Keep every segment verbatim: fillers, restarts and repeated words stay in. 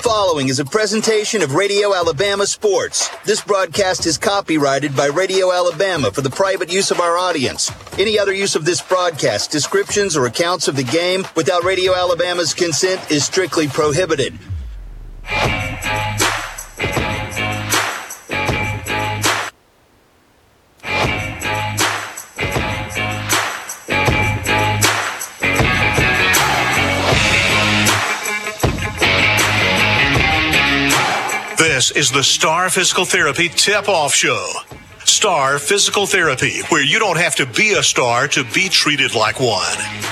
following is a presentation of Radio Alabama Sports. This broadcast is copyrighted by Radio Alabama for the private use of our audience. Any other use of this broadcast, descriptions, or accounts of the game without Radio Alabama's consent is strictly prohibited. This is the Star Physical Therapy Tip-Off Show. Star Physical Therapy, where you don't have to be a star to be treated like one.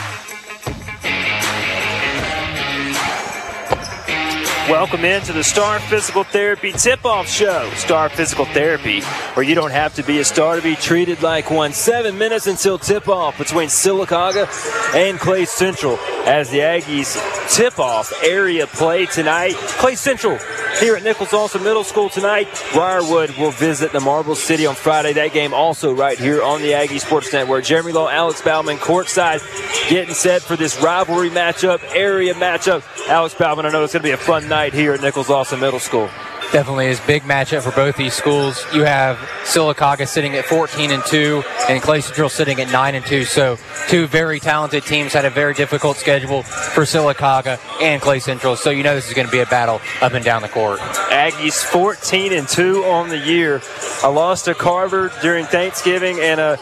Welcome into the Star Physical Therapy Tip-Off Show. Star Physical Therapy, where you don't have to be a star to be treated like one. Seven minutes until tip-off between Sylacauga and Clay Central as the Aggies tip-off area play tonight. Clay Central here at Nichols-Austin Middle School tonight. Briarwood will visit the Marble City on Friday. That game also right here on the Aggie Sports Network. Jeremy Law, Alex Bauman courtside getting set for this rivalry matchup, area matchup. Alex Bauman, I know it's going to be a fun night here at Nichols-Austin Middle School. Definitely is a big matchup for both these schools. You have Sylacauga sitting at fourteen and two and Clay Central sitting at nine and two. So two very talented teams had a very difficult schedule for Sylacauga and Clay Central. So you know this is going to be a battle up and down the court. Aggies fourteen and two on the year. A loss to Carver during Thanksgiving and a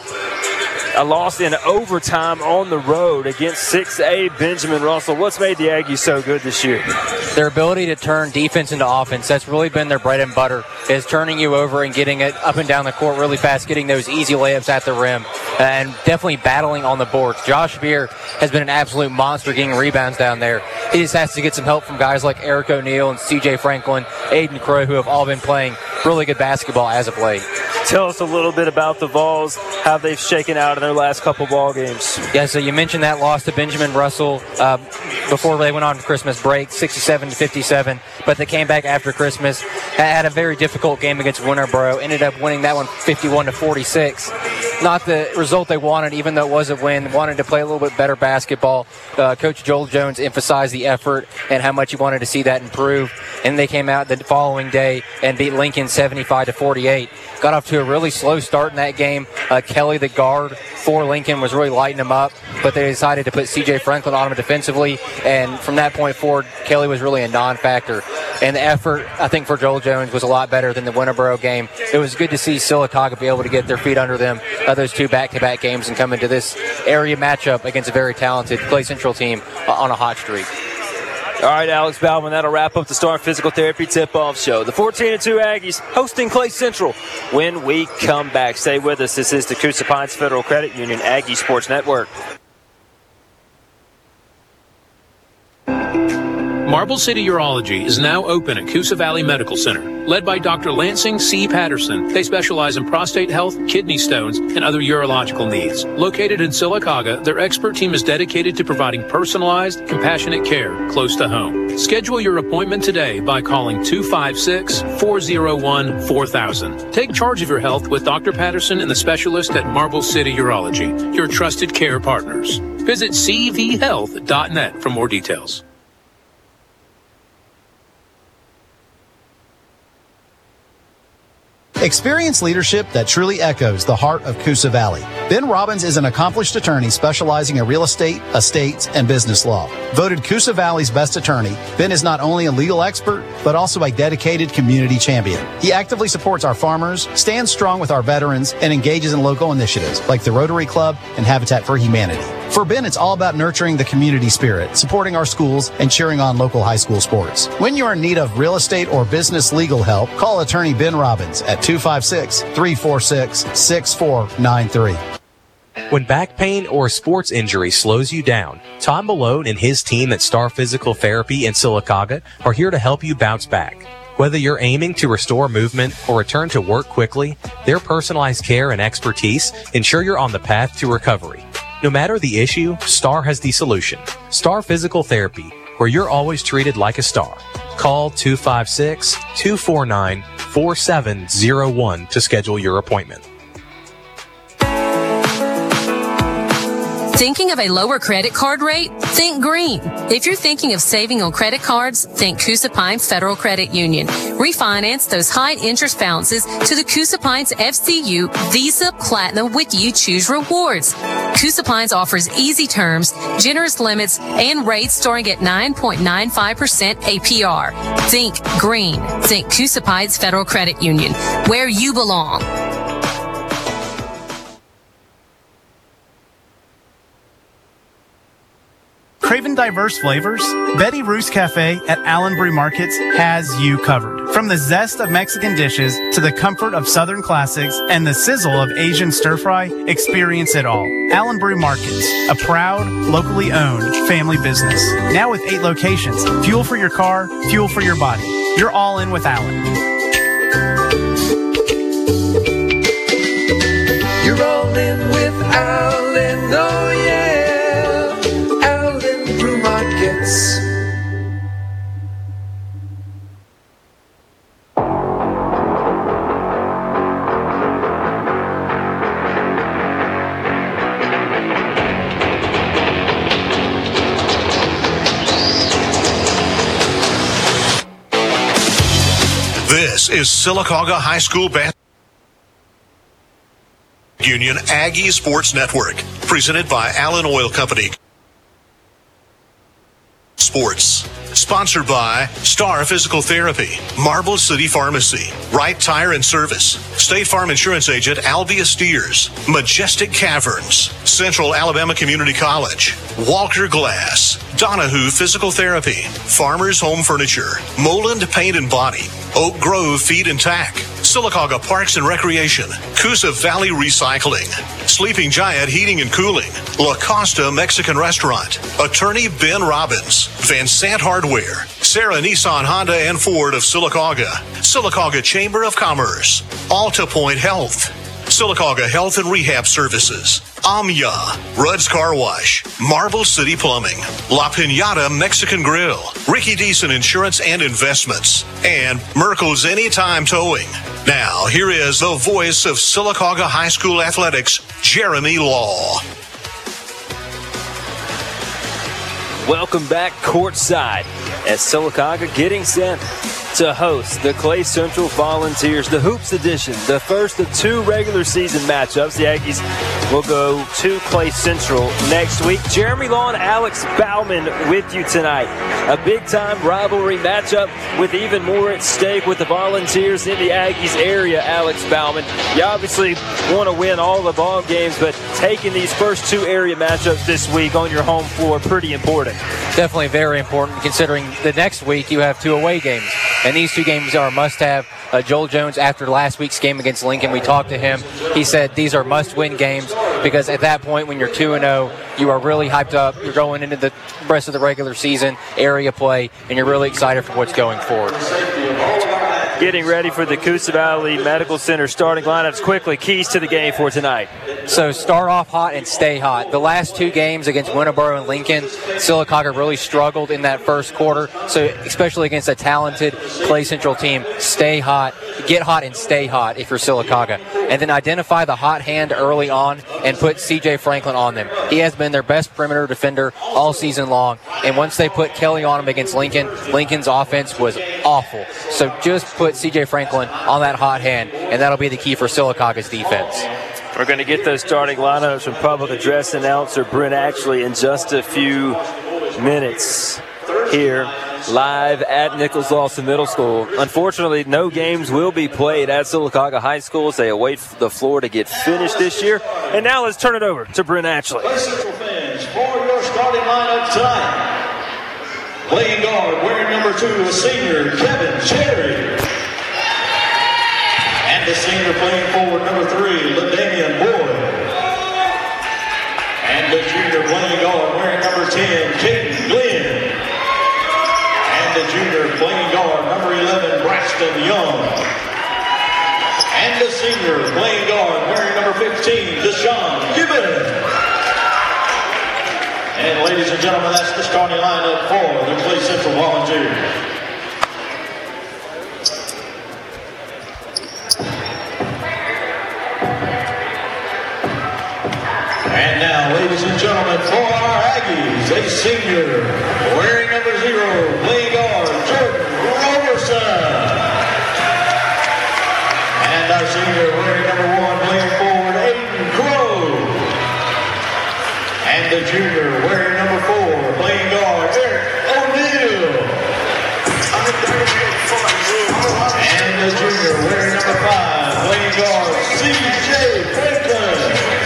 A loss in overtime on the road against six A Benjamin Russell. What's made the Aggies so good this year? Their ability to turn defense into offense. That's really been their bread and butter, is turning you over and getting it up and down the court really fast, getting those easy layups at the rim, and definitely battling on the boards. Josh Beer has been an absolute monster getting rebounds down there. He just has to get some help from guys like Eric O'Neal and C J Franklin, Aiden Crow, who have all been playing really good basketball as of late. Tell us a little bit about the Vols, how they've shaken out in their last couple ball games. Yeah, so you mentioned that loss to Benjamin Russell uh, before they went on Christmas break, sixty-seven to fifty-seven, but they came back after Christmas, had a very difficult game against Winterboro, ended up winning that one fifty-one to forty-six. Not the result they wanted, even though it was a win. Wanted to play a little bit better basketball. Uh, Coach Joel Jones emphasized the effort and how much he wanted to see that improve, and they came out the following day and beat Lincoln seventy-five to forty-eight. Got off to a really slow start in that game. Uh, Kelly, the guard for Lincoln, was really lighting them up, but they decided to put C J Franklin on him defensively, and from that point forward, Kelly was really a non-factor. And the effort, I think, for Joel Jones was a lot better than the Winterboro game. It was good to see Sylacauga be able to get their feet under them uh, those two back-to-back games and come into this area matchup against a very talented Clay Central team uh, on a hot streak. All right, Alex Bauman, that'll wrap up the Star Physical Therapy Tip-Off Show. The fourteen and two Aggies hosting Clay Central when we come back. Stay with us. This is the Coosa Pines Federal Credit Union Aggie Sports Network. Marble City Urology is now open at Coosa Valley Medical Center. Led by Doctor Lansing C. Patterson, they specialize in prostate health, kidney stones, and other urological needs. Located in Sylacauga, their expert team is dedicated to providing personalized, compassionate care close to home. Schedule your appointment today by calling two five six, four oh one, four thousand. Take charge of your health with Doctor Patterson and the specialist at Marble City Urology, your trusted care partners. Visit c v health dot net for more details. Experience leadership that truly echoes the heart of Coosa Valley. Ben Robbins is an accomplished attorney specializing in real estate, estates, and business law. Voted Coosa Valley's best attorney, Ben is not only a legal expert, but also a dedicated community champion. He actively supports our farmers, stands strong with our veterans, and engages in local initiatives like the Rotary Club and Habitat for Humanity. For Ben, it's all about nurturing the community spirit, supporting our schools, and cheering on local high school sports. When you're in need of real estate or business legal help, call attorney Ben Robbins at two five six, three four six, six four nine three. When back pain or sports injury slows you down, Tom Malone and his team at Star Physical Therapy in Sylacauga are here to help you bounce back. Whether you're aiming to restore movement or return to work quickly, their personalized care and expertise ensure you're on the path to recovery. No matter the issue, Star has the solution. Star Physical Therapy, where you're always treated like a star. Call two five six, two four nine, four seven zero one to schedule your appointment. Thinking of a lower credit card rate? Think green. If you're thinking of saving on credit cards, think Coosa Pines Federal Credit Union. Refinance those high interest balances to the Coosa Pines F C U Visa Platinum with You Choose Rewards. Coosa Pines offers easy terms, generous limits, and rates starting at nine point nine five percent A P R. Think green. Think Coosa Pines Federal Credit Union, where you belong. Craving diverse flavors? Betty Roos Cafe at Allenbury Markets has you covered. From the zest of Mexican dishes to the comfort of Southern classics and the sizzle of Asian stir-fry, experience it all. Allenbury Markets, a proud, locally owned family business. Now with eight locations. Fuel for your car, fuel for your body. You're all in with Allen. You're all in with Allen, oh yeah. This is Sylacauga High School Basketball Union Aggie Sports Network, presented by Allen Oil Company. Sports. Sponsored by Star Physical Therapy, Marble City Pharmacy, Wright Tire and Service, State Farm Insurance Agent Albia Steers, Majestic Caverns, Central Alabama Community College, Walker Glass, Donahue Physical Therapy, Farmers Home Furniture, Moland Paint and Body, Oak Grove Feed and Tack, Sylacauga Parks and Recreation, Coosa Valley Recycling, Sleeping Giant Heating and Cooling, La Costa Mexican Restaurant, Attorney Ben Robbins, Van Sant Hardware, Sarah Nissan Honda and Ford of Sylacauga, Sylacauga Chamber of Commerce, Alta Point Health, Sylacauga Health and Rehab Services, Amya, Rudd's Car Wash, Marble City Plumbing, La Piñata Mexican Grill, Ricky Deason Insurance and Investments, and Merkel's Anytime Towing. Now, here is the voice of Sylacauga High School Athletics, Jeremy Law. Welcome back courtside as Sylacauga getting set to host the Clay Central Volunteers, the Hoops Edition, the first of two regular season matchups. The Aggies will go to Clay Central next week. Jeremy Law and Alex Bauman with you tonight. A big-time rivalry matchup with even more at stake with the Volunteers in the Aggies area, Alex Bauman. You obviously want to win all the ball games, but taking these first two area matchups this week on your home floor, pretty important. Definitely very important, considering the next week you have two away games. And these two games are a must-have. Uh, Joel Jones, after last week's game against Lincoln, we talked to him. He said these are must-win games because at that point when you're two and oh, you are really hyped up. You're going into the rest of the regular season, area play, and you're really excited for what's going forward. Getting ready for the Coosa Valley Medical Center starting lineups quickly. Keys to the game for tonight. So start off hot and stay hot. The last two games against Winterboro and Lincoln, Sylacauga really struggled in that first quarter. So especially against a talented Clay Central team, stay hot, get hot and stay hot if you're Sylacauga. And then identify the hot hand early on and put C J Franklin on them. He has been their best perimeter defender all season long. And once they put Kelly on him against Lincoln, Lincoln's offense was awful. So just put C J Franklin on that hot hand, and that'll be the key for Sylacauga's defense. We're going to get those starting lineups from public address announcer Brent Ashley in just a few minutes here live at Nichols Lawson Middle School. Unfortunately, no games will be played at Sylacauga High School as they await the floor to get finished this year. And now let's turn it over to Brent Ashley. Central fans, for your starting lineup tonight. Playing guard, wearing number two, a senior, Kevin Cherry. And the senior playing forward, number three, LaDamian Boyd. And the junior playing guard, wearing number ten, Caden Glenn. And the junior playing guard, number eleven, Braxton Young. And the senior playing guard, wearing number fifteen, Deshaun Gibbon. And ladies and gentlemen, that's the starting lineup for the Clay Central Volunteers. And now, ladies and gentlemen, a senior, wearing number zero, playing guard, Jordan Roberson. And our senior, wearing number one, playing forward, Aiden Crow. And the junior, wearing number four, playing guard, Eric O'Neill. And the junior, wearing number five, playing guard, C J Franklin.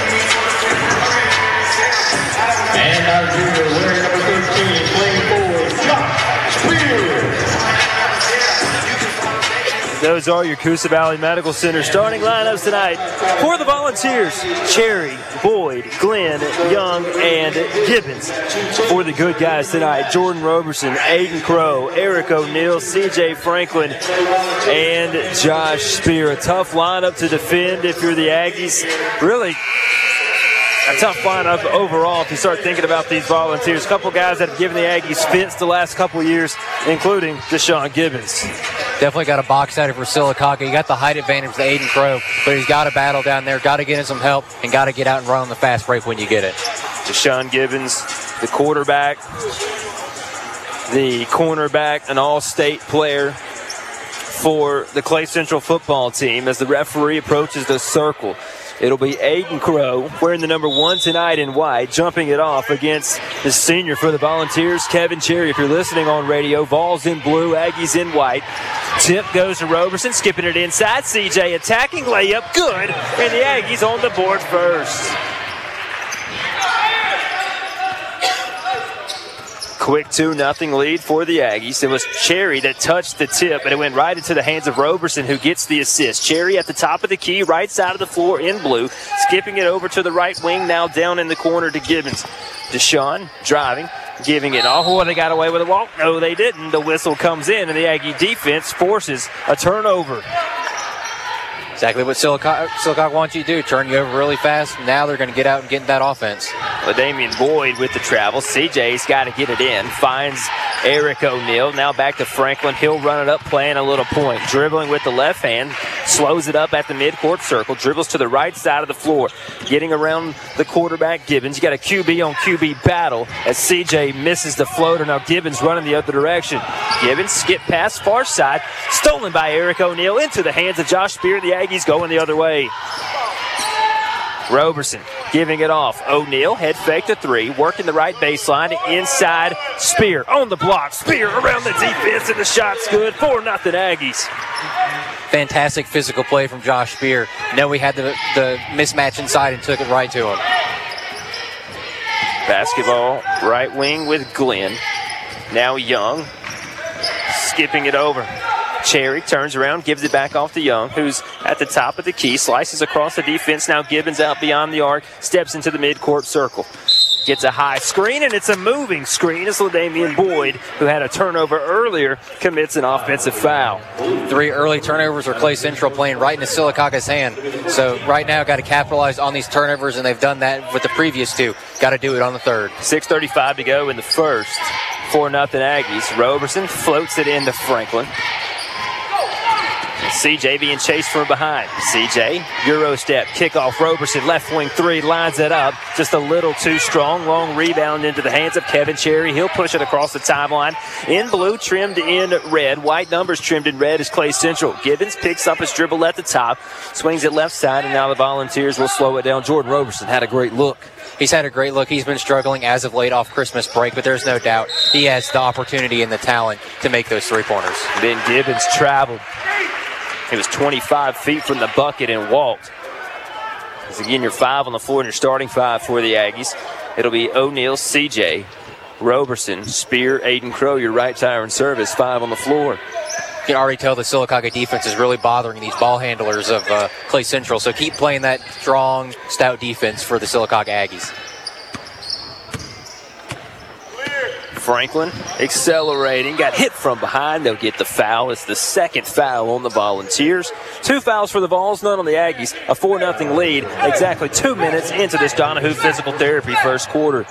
And our junior, wearing number thirteen, playing forward, Josh Spears. Those are your Coosa Valley Medical Center starting lineups tonight. For the Volunteers, Cherry, Boyd, Glenn, Young, and Gibbons. For the good guys tonight, Jordan Roberson, Aiden Crow, Eric O'Neill, C J Franklin, and Josh Spear. A tough lineup to defend if you're the Aggies. Really a tough lineup overall if you start thinking about these Volunteers. A couple guys that have given the Aggies fits the last couple years, including Deshaun Gibbons. Definitely got a box out for Sylacauga. You got the height advantage with Aiden Crow, but he's got to battle down there, got to get in some help, and got to get out and run on the fast break when you get it. Deshaun Gibbons, the quarterback, the cornerback, an all-state player for the Clay Central football team as the referee approaches the circle. It'll be Aiden Crow wearing the number one tonight in white, jumping it off against the senior for the Volunteers, Kevin Cherry. If you're listening on radio, Vols in blue, Aggies in white. Tip goes to Roberson, skipping it inside. C J attacking, layup, good. And the Aggies on the board first. Quick two nothing lead for the Aggies. It was Cherry that touched the tip, and it went right into the hands of Roberson, who gets the assist. Cherry at the top of the key, right side of the floor in blue, skipping it over to the right wing, now down in the corner to Gibbons. Deshaun driving, giving it. Oh, they got away with a walk. No, they didn't. The whistle comes in, and the Aggie defense forces a turnover. Exactly what Sylacauga, Sylacauga wants you to do, turn you over really fast. Now they're going to get out and get in that offense. Well, Damian Boyd with the travel. C J's got to get it in. Finds Eric O'Neill. Now back to Franklin. He'll run it up, playing a little point. Dribbling with the left hand. Slows it up at the midcourt circle. Dribbles to the right side of the floor. Getting around the quarterback, Gibbons. You got a Q B on Q B battle as C J misses the floater. Now Gibbons running the other direction. Gibbons skip past far side. Stolen by Eric O'Neill into the hands of Josh Spear. The Aggies going the other way. Roberson giving it off. O'Neill head fake to three, working the right baseline inside. Spear on the block. Spear around the defense, and the shot's good. four nothing Aggies. Fantastic physical play from Josh Spear. Know we had the, the mismatch inside and took it right to him. Basketball right wing with Glenn. Now Young skipping it over. Cherry turns around, gives it back off to Young, who's at the top of the key, slices across the defense. Now Gibbons out beyond the arc, steps into the midcourt circle. Gets a high screen, and it's a moving screen as LaDamian Boyd, who had a turnover earlier, commits an offensive foul. Three early turnovers for Clay Central playing right into Sylacauga's hand. So right now got to capitalize on these turnovers, and they've done that with the previous two. Got to do it on the third. six thirty-five to go in the first. four nothing Aggies. Roberson floats it into Franklin. C J being chased from behind. C J, Euro step, kickoff. Roberson, left wing three, lines it up. Just a little too strong. Long rebound into the hands of Kevin Cherry. He'll push it across the timeline. In blue, trimmed in red. White numbers trimmed in red is Clay Central. Gibbons picks up his dribble at the top, swings it left side, and now the Volunteers will slow it down. Jordan Roberson had a great look. He's had a great look. He's been struggling as of late off Christmas break, but there's no doubt he has the opportunity and the talent to make those three-pointers. Then Gibbons traveled. He was twenty-five feet from the bucket and walked. As again, you're five on the floor and you're starting five for the Aggies. It'll be O'Neill, C J, Roberson, Spear, Aiden Crow, your right tire and service, five on the floor. You can already tell the Sylacauga defense is really bothering these ball handlers of uh, Clay Central, so keep playing that strong, stout defense for the Sylacauga Aggies. Franklin accelerating, got hit from behind. They'll get the foul. It's the second foul on the Volunteers. Two fouls for the Vols, none on the Aggies. A four nothing lead exactly two minutes into this Donahue Physical Therapy first quarter.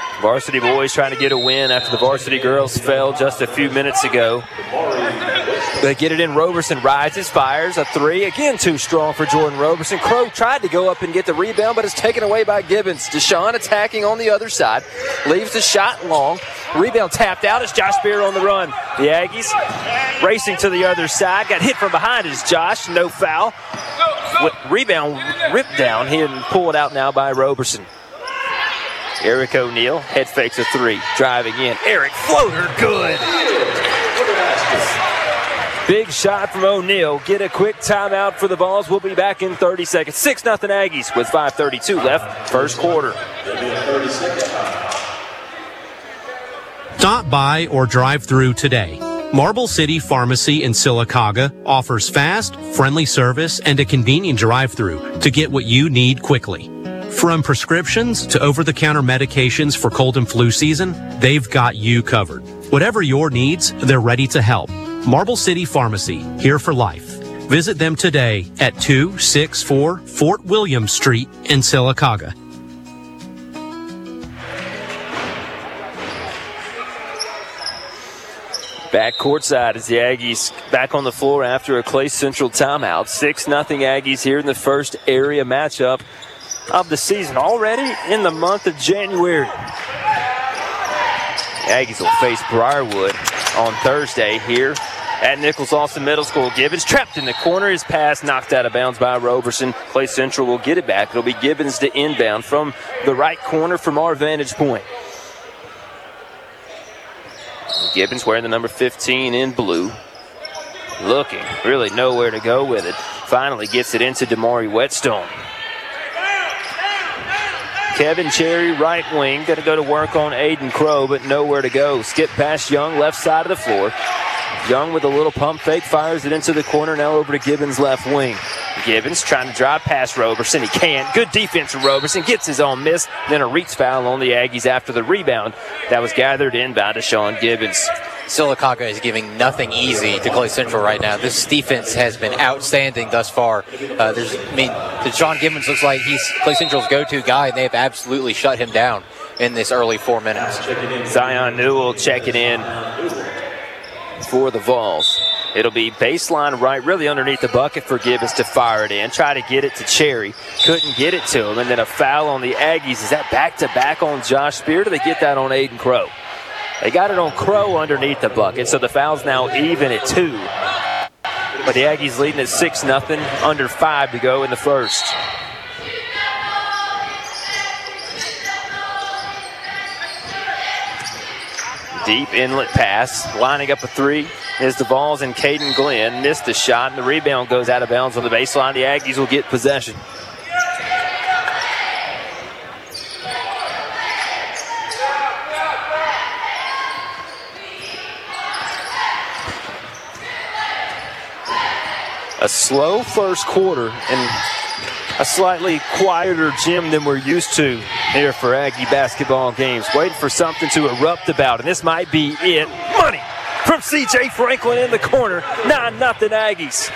Varsity boys trying to get a win after the varsity girls fell just a few minutes ago. They get it in. Roberson rises, fires a three. Again, too strong for Jordan Roberson. Crow tried to go up and get the rebound, but it's taken away by Gibbons. Deshaun attacking on the other side. Leaves the shot long. Rebound tapped out as Josh Spear on the run. The Aggies racing to the other side. Got hit from behind as Josh. No foul. Rebound ripped down. He didn't pull it out now by Roberson. Eric O'Neal head fakes a three. Driving in. Eric floater. Good. Big shot from O'Neal. Get a quick timeout for the Vols. We'll be back in thirty seconds. six nothing Aggies with five thirty-two left. First quarter. Stop by or drive through today. Marble City Pharmacy in Sylacauga offers fast, friendly service and a convenient drive-through to get what you need quickly. From prescriptions to over-the-counter medications for cold and flu season, they've got you covered. Whatever your needs, they're ready to help. Marble City Pharmacy, here for life. Visit them today at two sixty-four Fort William Street in Sylacauga. Back courtside as the Aggies back on the floor after a Clay Central timeout. six nothing Aggies here in the first area matchup of the season. Already in the month of January. The Aggies will face Briarwood on Thursday here at Nichols Austin Middle School. Gibbons trapped in the corner. His pass knocked out of bounds by Roberson. Clay Central will get it back. It'll be Gibbons to inbound from the right corner from our vantage point. Gibbons wearing the number fifteen in blue. Looking really nowhere to go with it. Finally gets it into Damari Whetstone. Kevin Cherry, right wing, going to go to work on Aiden Crow, but nowhere to go. Skip past Young, left side of the floor. Young with a little pump fake, fires it into the corner, now over to Gibbons' left wing. Gibbons trying to drive past Roberson. He can't. Good defense from Roberson. Gets his own miss. Then a reach foul on the Aggies after the rebound that was gathered in by Deshaun Gibbons. Sylacauga is giving nothing easy to Clay Central right now. This defense has been outstanding thus far. Uh, there's, I mean, Deshaun Gibbons looks like he's Clay Central's go-to guy, and they have absolutely shut him down in this early four minutes. Zion Newell checking in for the Vols. It'll be baseline right, really underneath the bucket for Gibbons to fire it in. Try to get it to Cherry. Couldn't get it to him. And then a foul on the Aggies. Is that back-to-back on Josh Spear? Do they get that on Aiden Crow? They got it on Crow underneath the bucket, so the foul's now even at two. But the Aggies leading at six nothing, under five to go in the first. Deep inlet pass, lining up a three is the Vols, and Caden Glenn missed the shot, and the rebound goes out of bounds on the baseline. The Aggies will get possession. A slow first quarter and a slightly quieter gym than we're used to here for Aggie basketball games. Waiting for something to erupt about, and this might be it. Money from C J Franklin in the corner. nine nothing Aggies.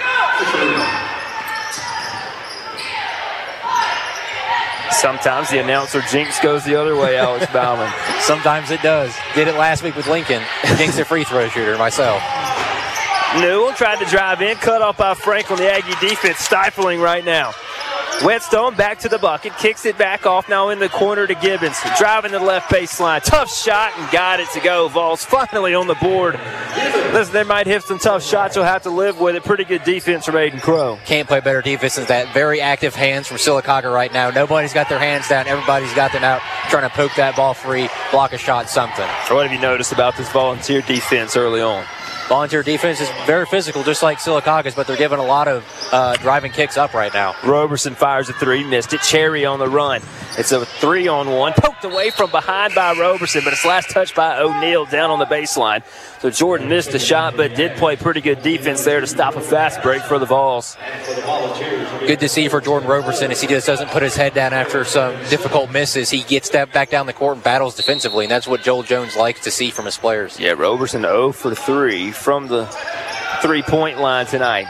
Sometimes the announcer jinx goes the other way, Alex Bauman. Sometimes it does. Did it last week with Lincoln. Jinx a free throw shooter myself. Newell tried to drive in, cut off by Franklin. The Aggie defense stifling right now. Whetstone back to the bucket, kicks it back off now in the corner to Gibbons. Driving to the left baseline. Tough shot and got it to go. Vols finally on the board. Listen, they might hit some tough shots. You'll have to live with it. Pretty good defense from Aiden Crow. Can't play better defense than that. Very active hands from Sylacauga right now. Nobody's got their hands down. Everybody's got them out trying to poke that ball free, block a shot, something. What have you noticed about this volunteer defense early on? Volunteer defense is very physical, just like Sylacauga's, but they're giving a lot of uh, driving kicks up right now. Roberson fires a three, missed it. Cherry on the run. It's a three-on-one, poked away from behind by Roberson, but it's last touched by O'Neal down on the baseline. So Jordan missed the shot, but did play pretty good defense there to stop a fast break for the Vols. Good to see for Jordan Roberson as he just doesn't put his head down after some difficult misses. He gets that back down the court and battles defensively, and that's what Joel Jones likes to see from his players. Yeah, Roberson zero for three from the three-point line tonight.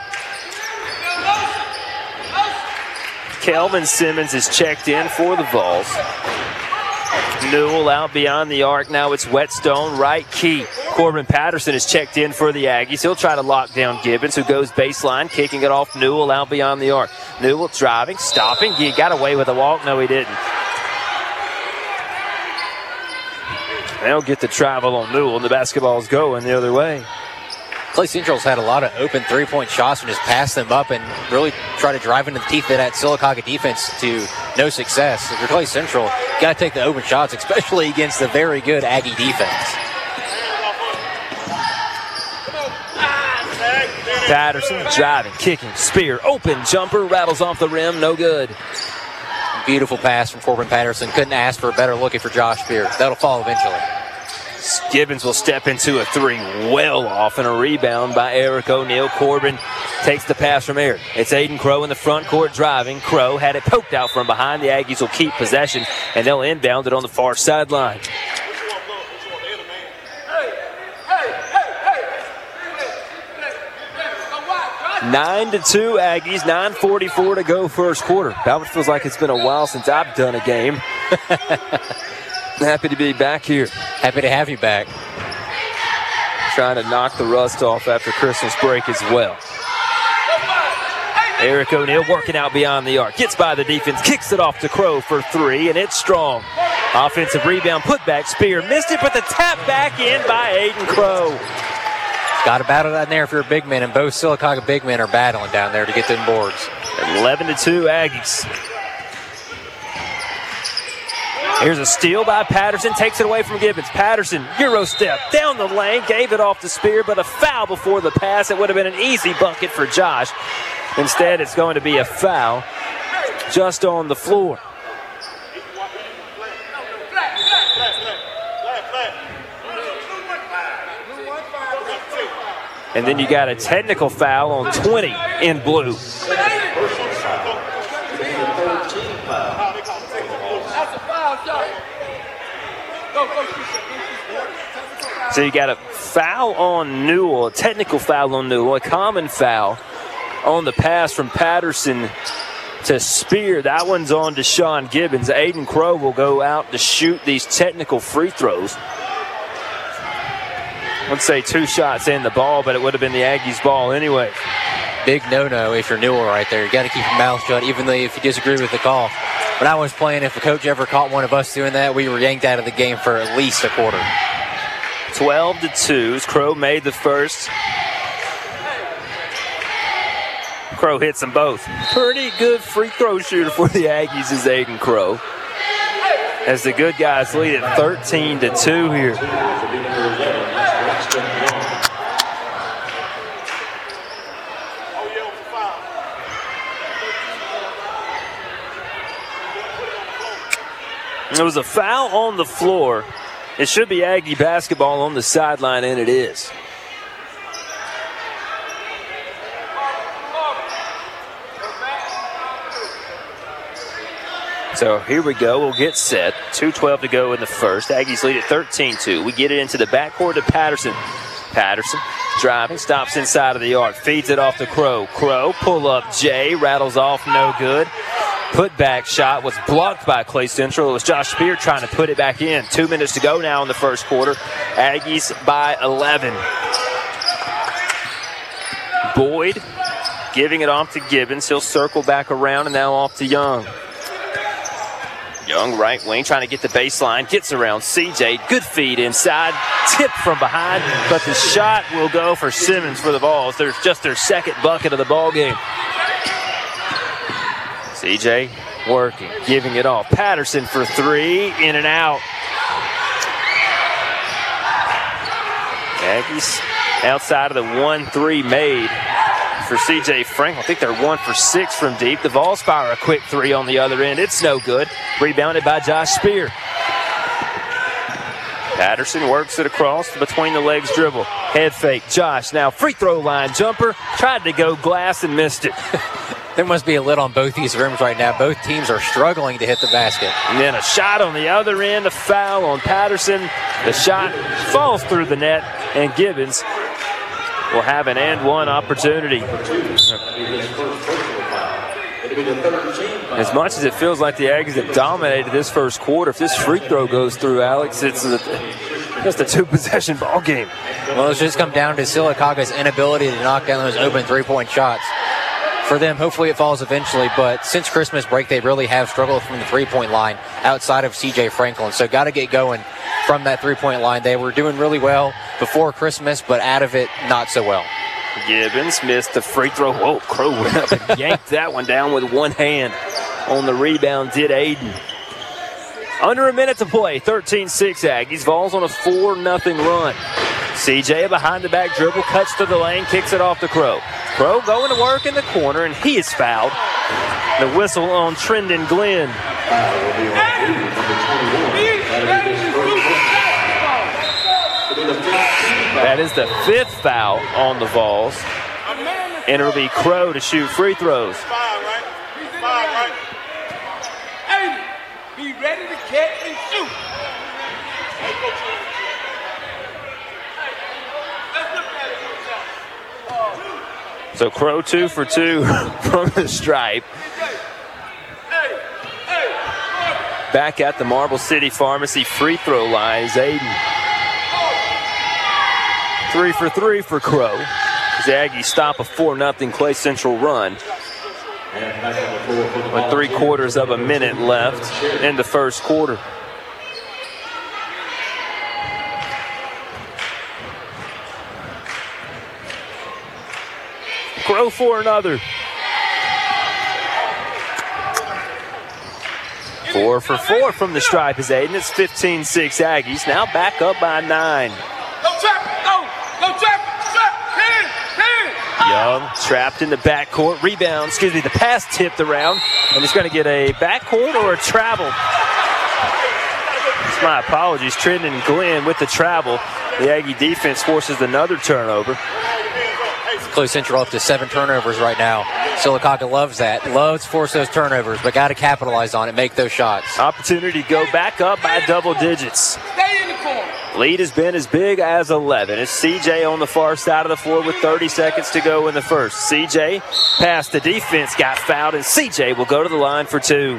Kelvin Simmons is checked in for the Vols. Newell out beyond the arc. Now it's Whetstone, right key. Corbin Patterson is checked in for the Aggies. He'll try to lock down Gibbons, who goes baseline, kicking it off Newell out beyond the arc. Newell driving, stopping. He got away with a walk. No, he didn't. They'll get the travel on Newell, and the basketball's going the other way. Clay Central's had a lot of open three-point shots and just pass them up and really try to drive into the teeth of that Sylacauga defense to no success. If you're Clay Central, you got to take the open shots, especially against the very good Aggie defense. Patterson driving, kicking, spear, open jumper, rattles off the rim, no good. Beautiful pass from Corbin Patterson. Couldn't ask for a better look for Josh Spear. That'll fall eventually. Gibbons will step into a three, well off, and a rebound by Eric O'Neal. Corbin takes the pass from Eric. It's Aiden Crow in the front court driving. Crow had it poked out from behind. The Aggies will keep possession, and they'll inbound it on the far sideline. Nine to two Aggies, nine forty-four to go first quarter. That feels like it's been a while since I've done a game. Happy to be back here. Happy to have you back. Trying to knock the rust off after Christmas break as well. Eric O'Neal working out beyond the arc. Gets by the defense, kicks it off to Crow for three, and it's strong. Offensive rebound, put back, Spear missed it, but the tap back in by Aiden Crow. Got to battle down there if you're a big man, and both Sylacauga big men are battling down there to get them boards. eleven to two Aggies. Here's a steal by Patterson, takes it away from Gibbons. Patterson, Euro step, down the lane, gave it off to Spear, but a foul before the pass. It would have been an easy bucket for Josh. Instead, it's going to be a foul just on the floor. And then you got a technical foul on twenty in blue. So you got a foul on Newell, a technical foul on Newell, a common foul on the pass from Patterson to Spear. That one's on Deshaun Gibbons. Aiden Crow will go out to shoot these technical free throws. Let's say two shots in the ball, but it would have been the Aggies' ball anyway. Big no-no if you're Newell right there. You got to keep your mouth shut, even though if you disagree with the call. When I was playing, if a coach ever caught one of us doing that, we were yanked out of the game for at least a quarter. twelve to two. Crow made the first. Crow hits them both. Pretty good free throw shooter for the Aggies is Aiden Crow, as the good guys lead at thirteen to two here. There was a foul on the floor. It should be Aggie basketball on the sideline, and it is. So here we go. We'll get set. two twelve to go in the first. Aggies lead at thirteen two. We get it into the backcourt to Patterson. Patterson driving, stops inside of the arc, feeds it off to Crow. Crow, pull up Jay, rattles off, no good. Put back shot was blocked by Clay Central. It was Josh Spear trying to put it back in. Two minutes to go now in the first quarter. Aggies by eleven. Boyd giving it off to Gibbons. He'll circle back around and now off to Young. Young right wing trying to get the baseline. Gets around C J. Good feed inside. Tip from behind. But the shot will go for Simmons for the Vols. There's just their second bucket of the ball game. C J working, giving it off. Patterson for three, in and out. Aggies outside of the one three made for C J Franklin. I think they're one for six from deep. The Vols fire a quick three on the other end. It's no good. Rebounded by Josh Spear. Patterson works it across between the legs dribble. Head fake. Josh now free throw line jumper. Tried to go glass and missed it. There must be a lid on both these rims right now. Both teams are struggling to hit the basket. And then a shot on the other end, a foul on Patterson. The shot falls through the net, and Gibbons will have an and one opportunity. As much as it feels like the Aggies have dominated this first quarter, if this free throw goes through, Alex, it's a, just a two-possession ball game. Well, it's just come down to Silicaga's inability to knock down those open three-point shots. For them, hopefully it falls eventually, but since Christmas break, they really have struggled from the three-point line outside of C J Franklin. So got to get going from that three-point line. They were doing really well before Christmas, but out of it, not so well. Gibbons missed the free throw. Whoa, Crow went up and yanked that one down with one hand. On the rebound, did Aiden. Under a minute to play, thirteen six Aggies. Vols on a four nothing run. C J behind the back dribble, cuts to the lane, kicks it off to Crow. Crow going to work in the corner, and he is fouled. The whistle on Trendon Glenn. That is the fifth foul on the Vols. And it'll be Crow to shoot free throws. Be ready to catch and shoot. So Crow two for two from the stripe. Back at the Marble City Pharmacy free throw line is Aiden. Three for three for Crow. As the Aggies stop a four nothing Clay Central run. With three quarters of a minute left in the first quarter. Crow for another. Four for four from the stripe is Aiden. It's fifteen six Aggies. Now back up by nine. Go trap, go, go trap, trap, hit it, hit it. Young trapped in the backcourt. Rebound, excuse me, the pass tipped around. And he's going to get a backcourt or a travel. It's my apologies. Trendon Glenn with the travel. The Aggie defense forces another turnover. Clay Central up to seven turnovers right now. Silicaca loves that. Loves to force those turnovers, but got to capitalize on it, make those shots. Opportunity to go back up by double digits. Stay in the corner. Lead has been as big as eleven. It's C J on the far side of the floor with thirty seconds to go in the first. C J past the defense, got fouled, and C J will go to the line for two.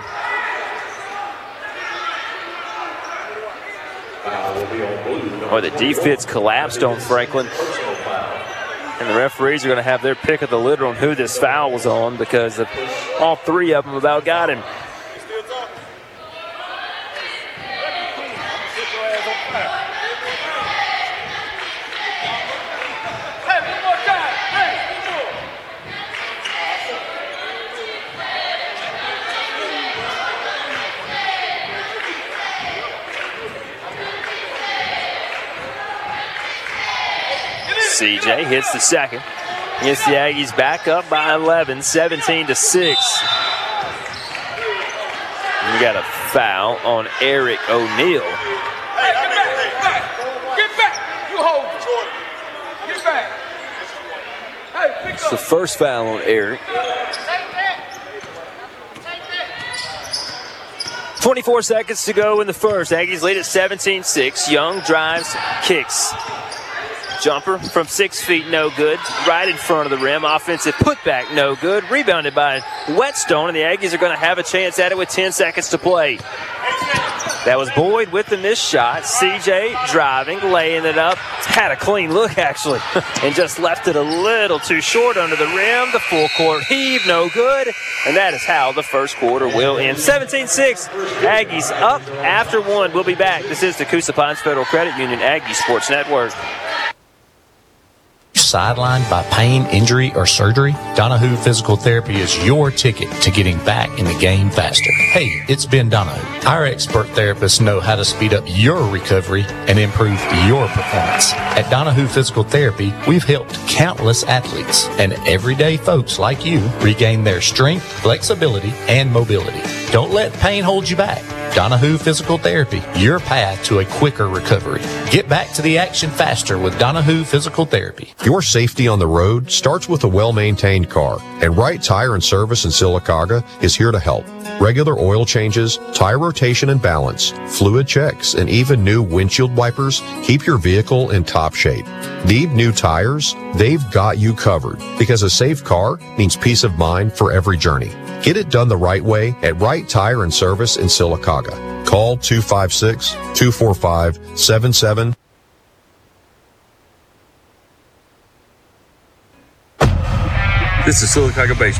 Or the defense collapsed on Franklin. And the referees are going to have their pick of the litter on who this foul was on because of all three of them about got him. C J hits the second. Gets the Aggies back up by eleven, seventeen to six. We got a foul on Eric O'Neal. Hey, get back, get back, you hold it. Get back. Hey, pick It's the first foul on Eric. twenty-four seconds to go in the first. Aggies lead at seventeen six. Young drives, kicks. Jumper from six feet, no good. Right in front of the rim. Offensive putback, no good. Rebounded by Whetstone, and the Aggies are going to have a chance at it with ten seconds to play. That was Boyd with the missed shot. C J driving, laying it up. Had a clean look, actually, and just left it a little too short under the rim. The full court heave, no good. And that is how the first quarter will end. seventeen six, Aggies up after one. We'll be back. This is the Coosa Pines Federal Credit Union Aggie Sports Network. Sidelined by pain, injury, or surgery? Donahue Physical Therapy is your ticket to getting back in the game faster. Hey, it's Ben Donahue. Our expert therapists know how to speed up your recovery and improve your performance. At Donahue Physical Therapy, we've helped countless athletes and everyday folks like you regain their strength, flexibility, and mobility. Don't let pain hold you back. Donahue Physical Therapy, your path to a quicker recovery. Get back to the action faster with Donahue Physical Therapy. Your safety on the road starts with a well-maintained car, and Wright Tire and Service in Sylacauga is here to help. Regular oil changes, tire rotation and balance, fluid checks, and even new windshield wipers keep your vehicle in top shape. Need new tires? They've got you covered, because a safe car means peace of mind for every journey. Get it done the right way at Wright Tire and Service in Sylacauga. Call two five six, two four five, seven seven. This is Sylacauga Baseball.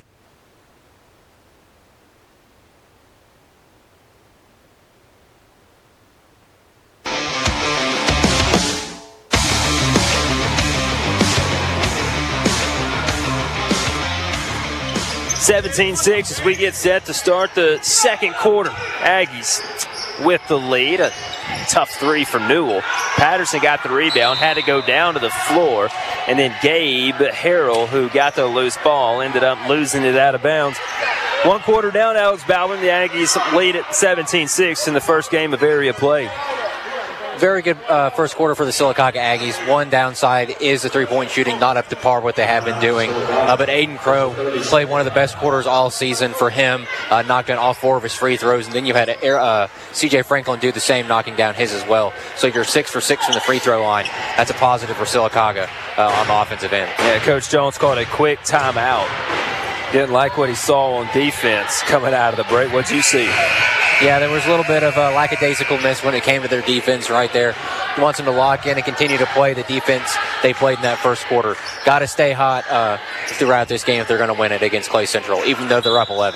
seventeen six as we get set to start the second quarter. Aggies with the lead. A tough three from Newell. Patterson got the rebound, had to go down to the floor, and then Gabe Harrell, who got the loose ball, ended up losing it out of bounds. One quarter down, Alex Baldwin. The Aggies lead at seventeen six in the first game of area play. Very good uh, first quarter for the Sylacauga Aggies. One downside is the three-point shooting, not up to par what they have been doing. Uh, but Aiden Crow played one of the best quarters all season for him, uh, knocked down all four of his free throws. And then you had uh, C J Franklin do the same, knocking down his as well. So you're six for six from the free throw line. That's a positive for Sylacauga uh, on the offensive end. Yeah, Coach Jones called a quick timeout. Didn't like what he saw on defense coming out of the break. What'd you see? Yeah, there was a little bit of a lackadaisicalness when it came to their defense right there. He wants them to lock in and continue to play the defense they played in that first quarter. Got to stay hot uh, throughout this game if they're going to win it against Clay Central, even though they're up eleven.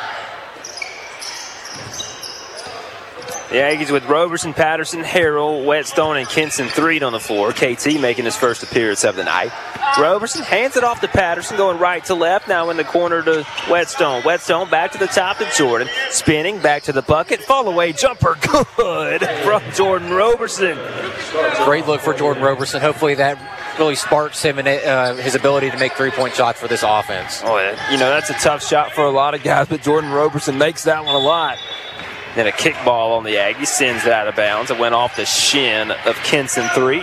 The Aggies with Roberson, Patterson, Harrell, Whetstone, and Kinson Threed on the floor. K T making his first appearance of the night. Roberson hands it off to Patterson, going right to left, now in the corner to Whetstone. Whetstone back to the top to Jordan. Spinning, back to the bucket. Fall away jumper, good from Jordan Roberson. Great look for Jordan Roberson. Hopefully that really sparks him and uh, his ability to make three-point shots for this offense. Oh, yeah. You know, that's a tough shot for a lot of guys, but Jordan Roberson makes that one a lot. Then a kickball on the Aggies, sends it out of bounds. It went off the shin of Kinson Threed.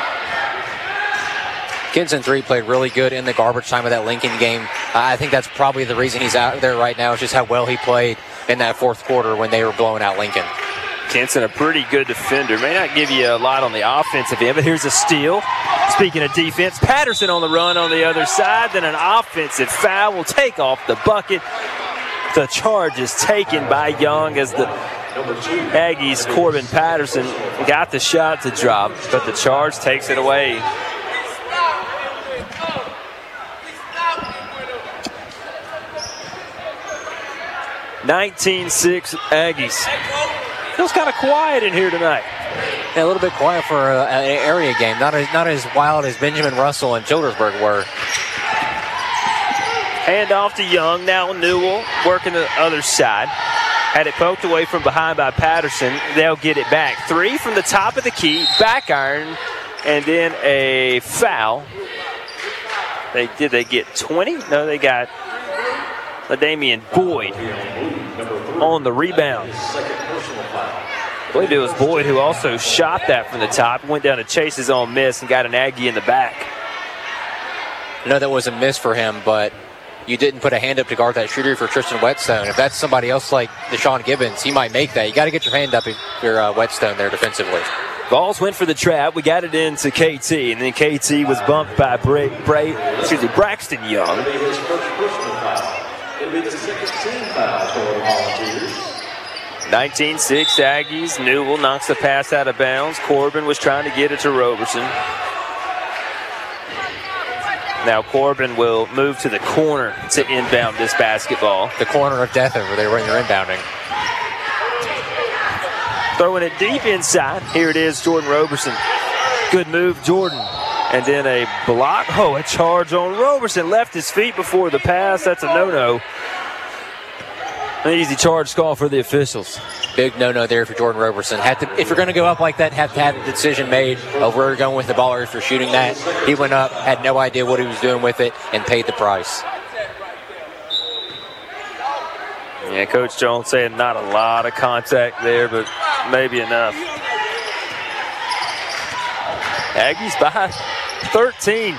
Kinson Threed played really good in the garbage time of that Lincoln game. Uh, I think that's probably the reason he's out there right now, is just how well he played in that fourth quarter when they were blowing out Lincoln. Kinson, a pretty good defender. May not give you a lot on the offensive end, but here's a steal. Speaking of defense, Patterson on the run on the other side. Then an offensive foul will take off the bucket. The charge is taken by Young as the Aggies, Corbin Patterson, got the shot to drop, but the charge takes it away. nineteen six Aggies. Feels kind of quiet in here tonight. Yeah, a little bit quiet for uh, an area game. Not as, not as wild as Benjamin Russell and Childersburg were. Hand off to Young. Now Newell working the other side. Had it poked away from behind by Patterson. They'll get it back. Three from the top of the key. Back iron. And then a foul. They Did they get twenty? No, they got LaDamian Boyd on the rebound. I believe it was Boyd who also shot that from the top. Went down to chase his own miss and got an Aggie in the back. I know that was a miss for him, but you didn't put a hand up to guard that shooter for Tristan Whetstone. If that's somebody else like Deshaun Gibbons, he might make that. You got to get your hand up if you're uh, Whetstone there defensively. Balls went for the trap. We got it into K T, and then K T was bumped by Bray, Bray, excuse me, Braxton Young. nineteen six Aggies. Newell knocks the pass out of bounds. Corbin was trying to get it to Roberson. Now Corbin will move to the corner to inbound this basketball. The corner of death over there when you're inbounding. Throwing it deep inside. Here it is, Jordan Roberson. Good move, Jordan. And then a block. Oh, a charge on Roberson. Left his feet before the pass. That's a no-no. An easy charge call for the officials. Big no-no there for Jordan Roberson. Had to, if you're going to go up like that, have to have the decision made of where you're going with the ball or if you're shooting that. He went up, had no idea what he was doing with it, and paid the price. Yeah, Coach Jones saying not a lot of contact there, but maybe enough. Aggies by thirteen.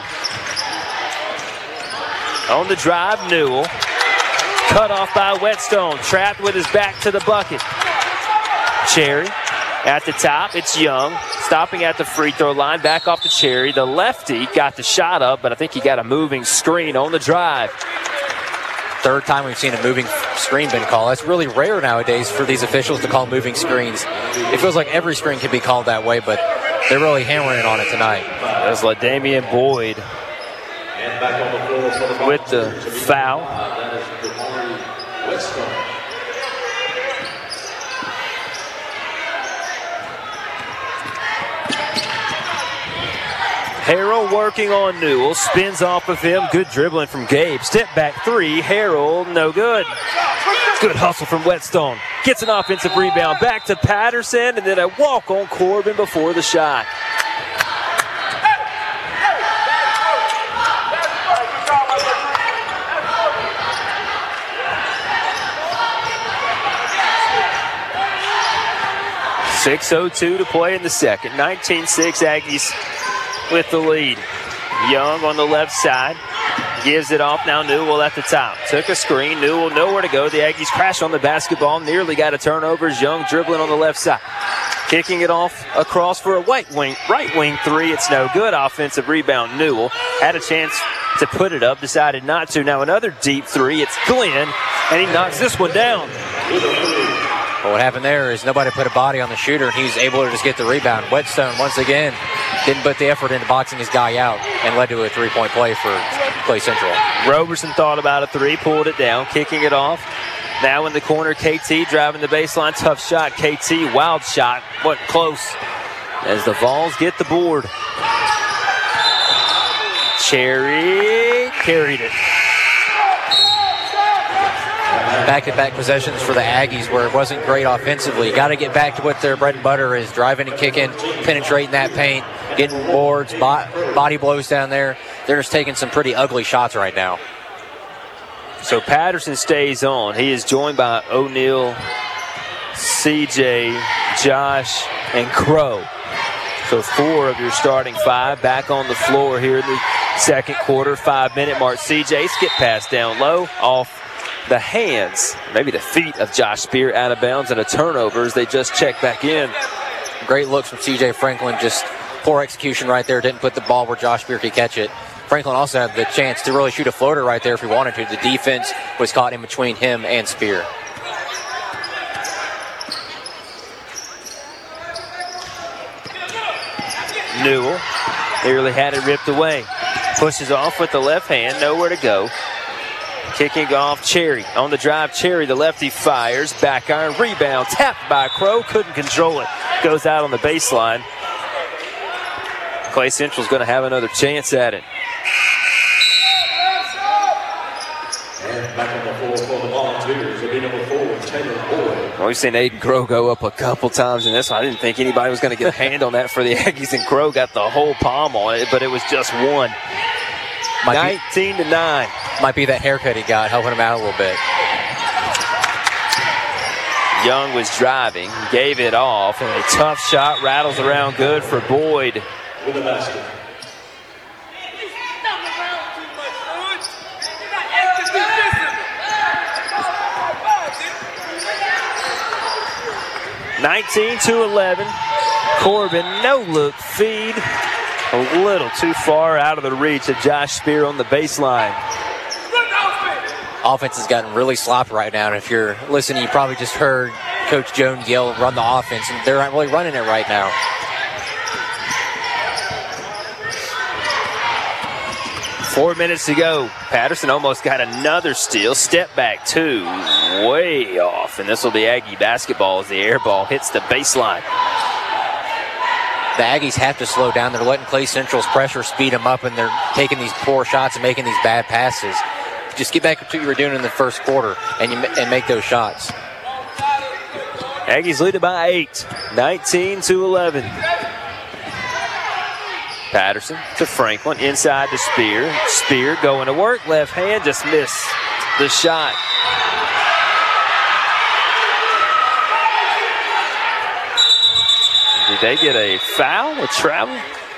On the drive, Newell. Cut off by Whetstone. Trapped with his back to the bucket. Cherry at the top. It's Young. Stopping at the free throw line. Back off to Cherry. The lefty got the shot up, but I think he got a moving screen on the drive. Third time we've seen a moving screen been called. That's really rare nowadays for these officials to call moving screens. It feels like every screen can be called that way, but they're really hammering on it tonight. That's LaDamian Boyd with the foul. Harrell working on Newell, spins off of him, good dribbling from Gabe. Step back three, Harrell, no good. Good hustle from Whetstone. Gets an offensive rebound, back to Patterson, and then a walk on Corbin before the shot. six oh two to play in the second. nineteen six Aggies with the lead. Young on the left side. Gives it off now. Newell at the top. Took a screen. Newell nowhere to go. The Aggies crash on the basketball. Nearly got a turnover. Young dribbling on the left side. Kicking it off across for a right wing, right wing three. It's no good. Offensive rebound. Newell had a chance to put it up. Decided not to. Now another deep three. It's Glenn. And he knocks this one down. Well, what happened there is nobody put a body on the shooter, and he's able to just get the rebound. Whetstone, once again, didn't put the effort into boxing his guy out and led to a three-point play for Clay Central. Roberson thought about a three, pulled it down, kicking it off. Now in the corner, K T driving the baseline. Tough shot, K T. Wild shot. Wasn't close as the Vols get the board. Cherry carried it. Back-to-back possessions for the Aggies where it wasn't great offensively. Got to get back to what their bread and butter is, driving and kicking, penetrating that paint, getting boards, body blows down there. They're just taking some pretty ugly shots right now. So Patterson stays on. He is joined by O'Neal, C J, Josh, and Crow. So four of your starting five back on the floor here in the second quarter, five-minute mark. C J skip pass down low off the hands, maybe the feet of Josh Spear, out of bounds, and a turnover as they just check back in. Great looks from C J Franklin, just poor execution right there. Didn't put the ball where Josh Spear could catch it. Franklin also had the chance to really shoot a floater right there if he wanted to. The defense was caught in between him and Spear. Newell nearly had it ripped away. Pushes off with the left hand, nowhere to go. Kicking off Cherry. On the drive, Cherry, the lefty, fires. Back iron, rebound, tapped by Crow. Couldn't control it. Goes out on the baseline. Clay Central's going to have another chance at it. And back on the floor for the Volunteers will be number four, Taylor Boyd. Well, we've seen Aiden Crow go up a couple times in this one. I didn't think anybody was going to get a hand on that for the Aggies, and Crow got the whole palm on it, but it was just one. Might nineteen to nine. Might be that haircut he got, helping him out a little bit. Young was driving, gave it off, and a tough shot rattles around good for Boyd. With the basket. nineteen to eleven. Corbin, no look feed. A little too far out of the reach of Josh Spear on the baseline. Offense has gotten really sloppy right now, and if you're listening, you probably just heard Coach Jones yell, run the offense, and they're not really running it right now. Four minutes to go. Patterson almost got another steal. Step back two, way off, and this will be Aggie basketball as the air ball hits the baseline. The Aggies have to slow down. They're letting Clay Central's pressure speed them up, and they're taking these poor shots and making these bad passes. Just get back to what you were doing in the first quarter and you and make those shots. Aggies lead it by eight, nineteen to eleven. Patterson to Franklin, inside to Spear. Spear going to work, left hand, just missed the shot. Did they get a foul with travel?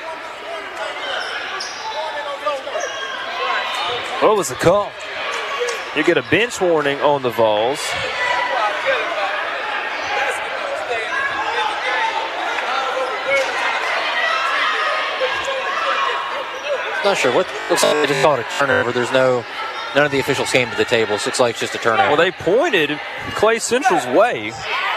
What was the call? You get a bench warning on the Vols. Not sure what looks like they just called a turnover. There's no None of the officials came to the table. Six looks like it's just a turnover. Well, they pointed Clay Central's way.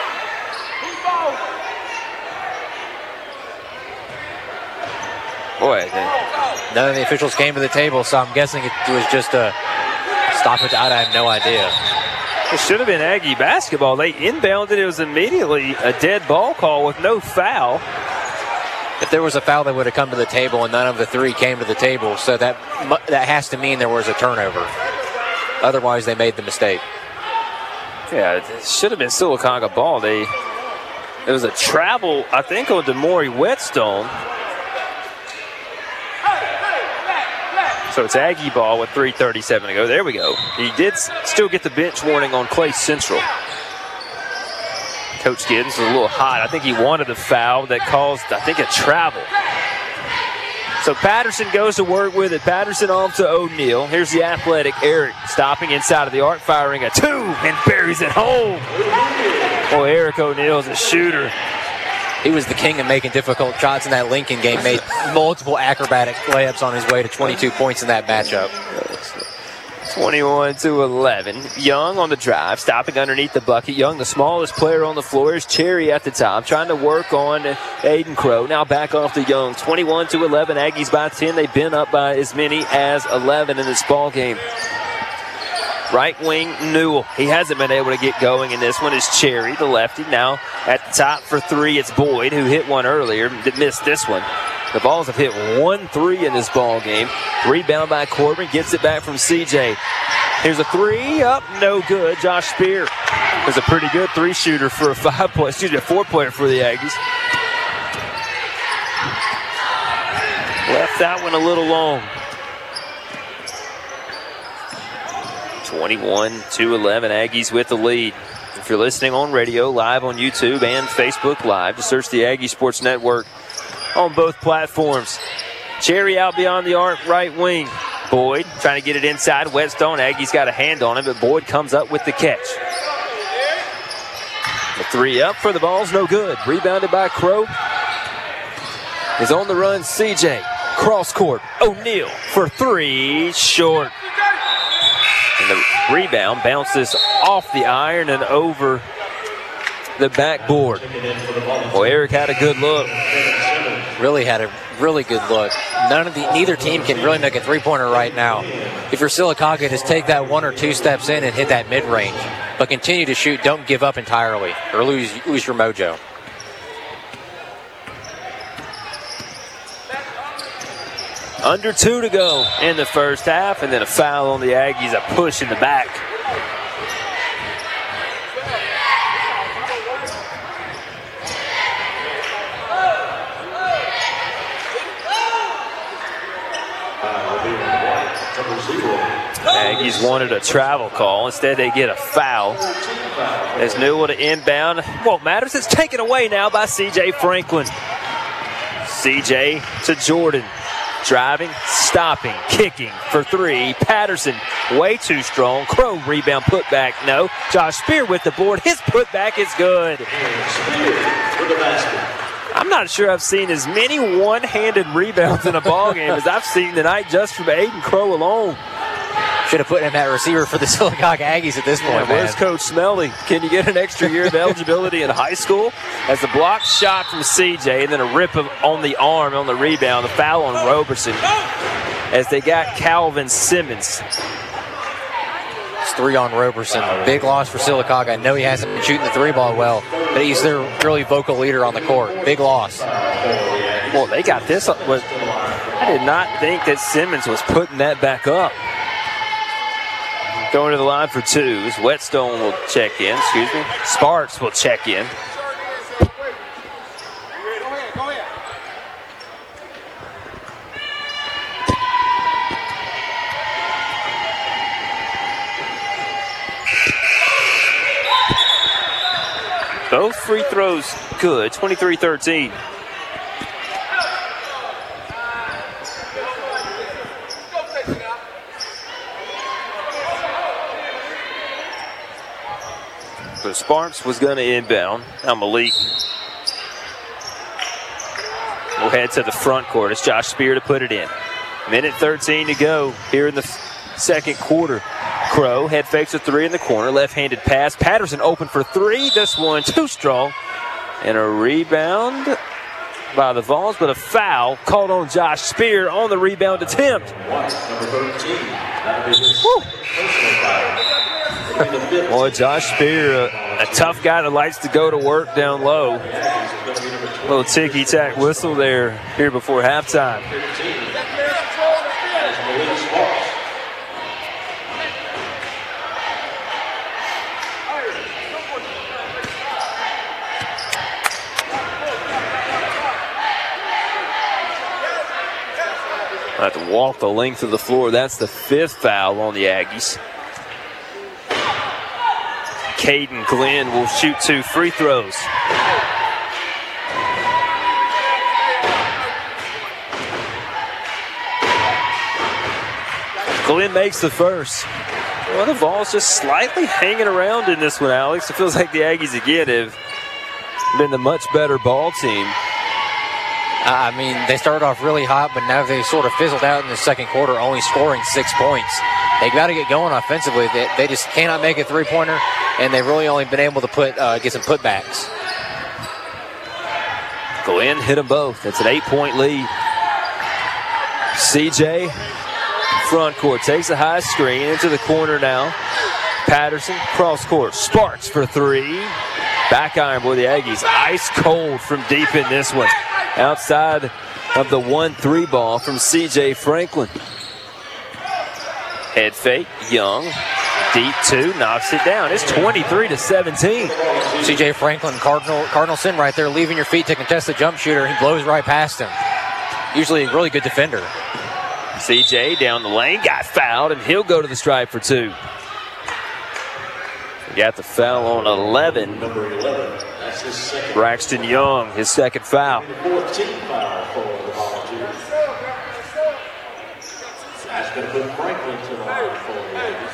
Boy, none of the officials came to the table, so I'm guessing it was just a stoppage. I have no idea. It should have been Aggie basketball. They inbounded. It was immediately a dead ball call with no foul. If there was a foul, they would have come to the table, and none of the three came to the table, so that that has to mean there was a turnover. Otherwise, they made the mistake. Yeah, it should have been Sylacauga ball. They, it was a travel, I think, on Demore Whetstone. So it's Aggie ball with three thirty-seven to go. There we go. He did still get the bench warning on Clay Central. Coach Giddens was a little hot. I think he wanted the foul that caused, I think, a travel. So Patterson goes to work with it. Patterson off to O'Neal. Here's the athletic Eric stopping inside of the arc, firing a two, and buries it home. Boy, Eric O'Neal is a shooter. He was the king of making difficult shots in that Lincoln game, made multiple acrobatic layups on his way to twenty-two points in that matchup. twenty-one to eleven. Young on the drive, stopping underneath the bucket. Young, the smallest player on the floor, is Cherry at the top, trying to work on Aiden Crow. Now back off to Young. twenty-one to eleven. Aggies by ten. They've been up by as many as eleven in this ball game. Right wing, Newell. He hasn't been able to get going in this one. Is Cherry, the lefty. Now at the top for three, it's Boyd, who hit one earlier, missed this one. The Vols have hit one three in this ball game. Rebound by Corbin, gets it back from C J. Here's a three, up, no good. Josh Spear was a pretty good three shooter for a five point, excuse me, a four pointer for the Aggies. Left that one a little long. twenty-one to eleven, Aggies with the lead. If you're listening on radio, live on YouTube and Facebook Live, just search the Aggie Sports Network on both platforms. Cherry out beyond the arc, right wing. Boyd trying to get it inside. Whetstone, Aggie's got a hand on it, but Boyd comes up with the catch. The three up for the Vols, no good. Rebounded by Crow. Is on the run, C J. Cross court, O'Neal for three, short. And the rebound bounces off the iron and over the backboard. Boy, Eric had a good look. Really had a really good look. None of the neither team can really make a three-pointer right now. If you're Sylacauga, just take that one or two steps in and hit that mid-range. But continue to shoot. Don't give up entirely or lose lose your mojo. Under two to go in the first half, and then a foul on the Aggies, a push in the back. Aggies wanted a travel call. Instead, they get a foul. As Newell to inbound. Won't matter. It's taken away now by C J Franklin. C J to Jordan. Driving, stopping, kicking for three. Patterson, way too strong. Crow rebound, put back, no. Josh Spear with the board. His putback is good. I'm not sure I've seen as many one-handed rebounds in a ball game as I've seen tonight just from Aiden Crow alone. Should have put him at receiver for the Sylacauga Aggies at this point, yeah, where's man. Coach Smelly? Can you get an extra year of eligibility in high school? As the block shot from C J, and then a rip of, on the arm on the rebound, the foul on Roberson. As they got Calvin Simmons. It's three on Roberson. Big loss for Sylacauga. I know he hasn't been shooting the three ball well, but he's their really vocal leader on the court. Big loss. Well, they got this. Was, I did not think that Simmons was putting that back up. Going to the line for two. Whetstone will check in. Excuse me. Sparks will check in. Both free throws good. twenty-three thirteen. So Sparks was going to inbound. Now Malik will head to the front court. It's Josh Spear to put it in. Minute thirteen to go here in the second quarter. Crow head fakes a three in the corner, left-handed pass. Patterson open for three. This one too strong. And a rebound by the Vols, but a foul called on Josh Spear on the rebound attempt. Boy, Josh Spear, a, a tough guy that likes to go to work down low. A little ticky-tack whistle there here before halftime. I have to walk the length of the floor. That's the fifth foul on the Aggies. Caden Glenn will shoot two free throws. Glenn makes the first. Well, the Vols just slightly hanging around in this one, Alex. It feels like the Aggies, again, have been the much better ball team. I mean, they started off really hot, but now they sort of fizzled out in the second quarter, only scoring six points. They got to get going offensively. They, they just cannot make a three-pointer, and they've really only been able to put uh, get some putbacks. Glenn hit them both. That's an eight-point lead. C J, front court, takes a high screen into the corner now. Patterson, cross court, Sparks for three. Back iron, boy, the Aggies ice cold from deep in this one. Outside of the one three ball from C J Franklin. Head fake, Young, deep two, knocks it down. It's twenty-three to seventeen. C J Franklin, Cardinal Cardinalson right there, leaving your feet to contest the jump shooter. He blows right past him. Usually a really good defender. C J down the lane, got fouled, and he'll go to the stripe for two. We got the foul on eleven. Number eleven. That's his second. Braxton Young, his second foul. Fourth team foul for the Volunteers. That's going to put Franklin to the line for the Aggies.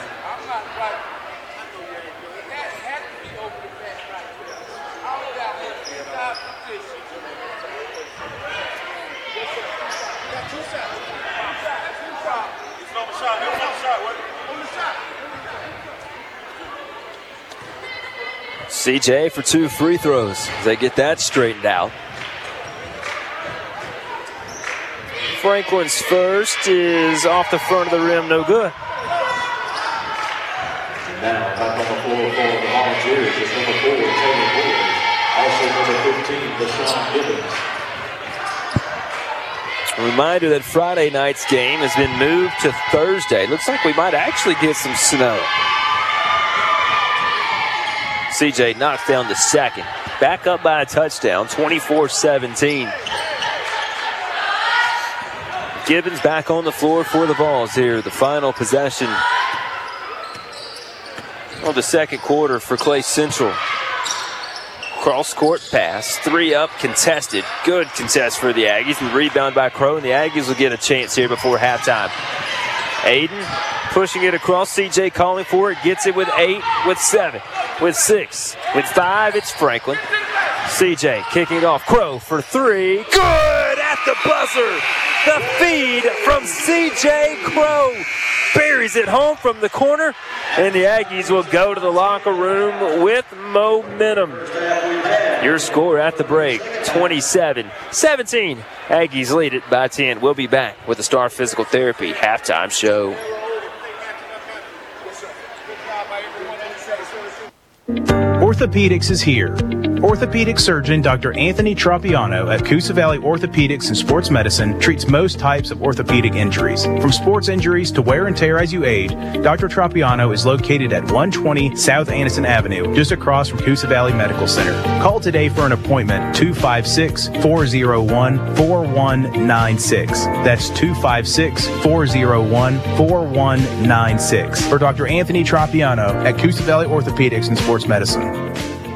C J for two free throws. They get that straightened out. Franklin's first is off the front of the rim, no good. Now, back on the floor for the Volunteers is number four, Taylor Boyd. Also number fifteen, Deshaun Gibbons. A reminder that Friday night's game has been moved to Thursday. Looks like we might actually get some snow. C J knocks down the second. Back up by a touchdown, twenty-four seventeen. Gibbons back on the floor for the Vols here. The final possession of the second quarter for Clay Central. Cross court pass, three up, contested. Good contest for the Aggies, and rebound by Crow, and the Aggies will get a chance here before halftime. Aiden pushing it across, C J calling for it, gets it with eight, with seven, with six, with five, it's Franklin. C J kicking it off, Crow for three, good at the buzzer. The feed from C J Crow buries it home from the corner, and the Aggies will go to the locker room with momentum. Your score at the break, twenty-seven seventeen. Aggies lead it by ten. We'll be back with the Star Physical Therapy halftime show. Orthopedics is here. Orthopedic surgeon Doctor Anthony Tropiano at Coosa Valley Orthopedics and Sports Medicine treats most types of orthopedic injuries. From sports injuries to wear and tear as you age, Doctor Tropiano is located at one twenty South Anderson Avenue, just across from Coosa Valley Medical Center. Call today for an appointment, two five six, four oh one, four one nine six. That's two five six, four oh one, four one nine six. For Doctor Anthony Tropiano at Coosa Valley Orthopedics and Sports Medicine.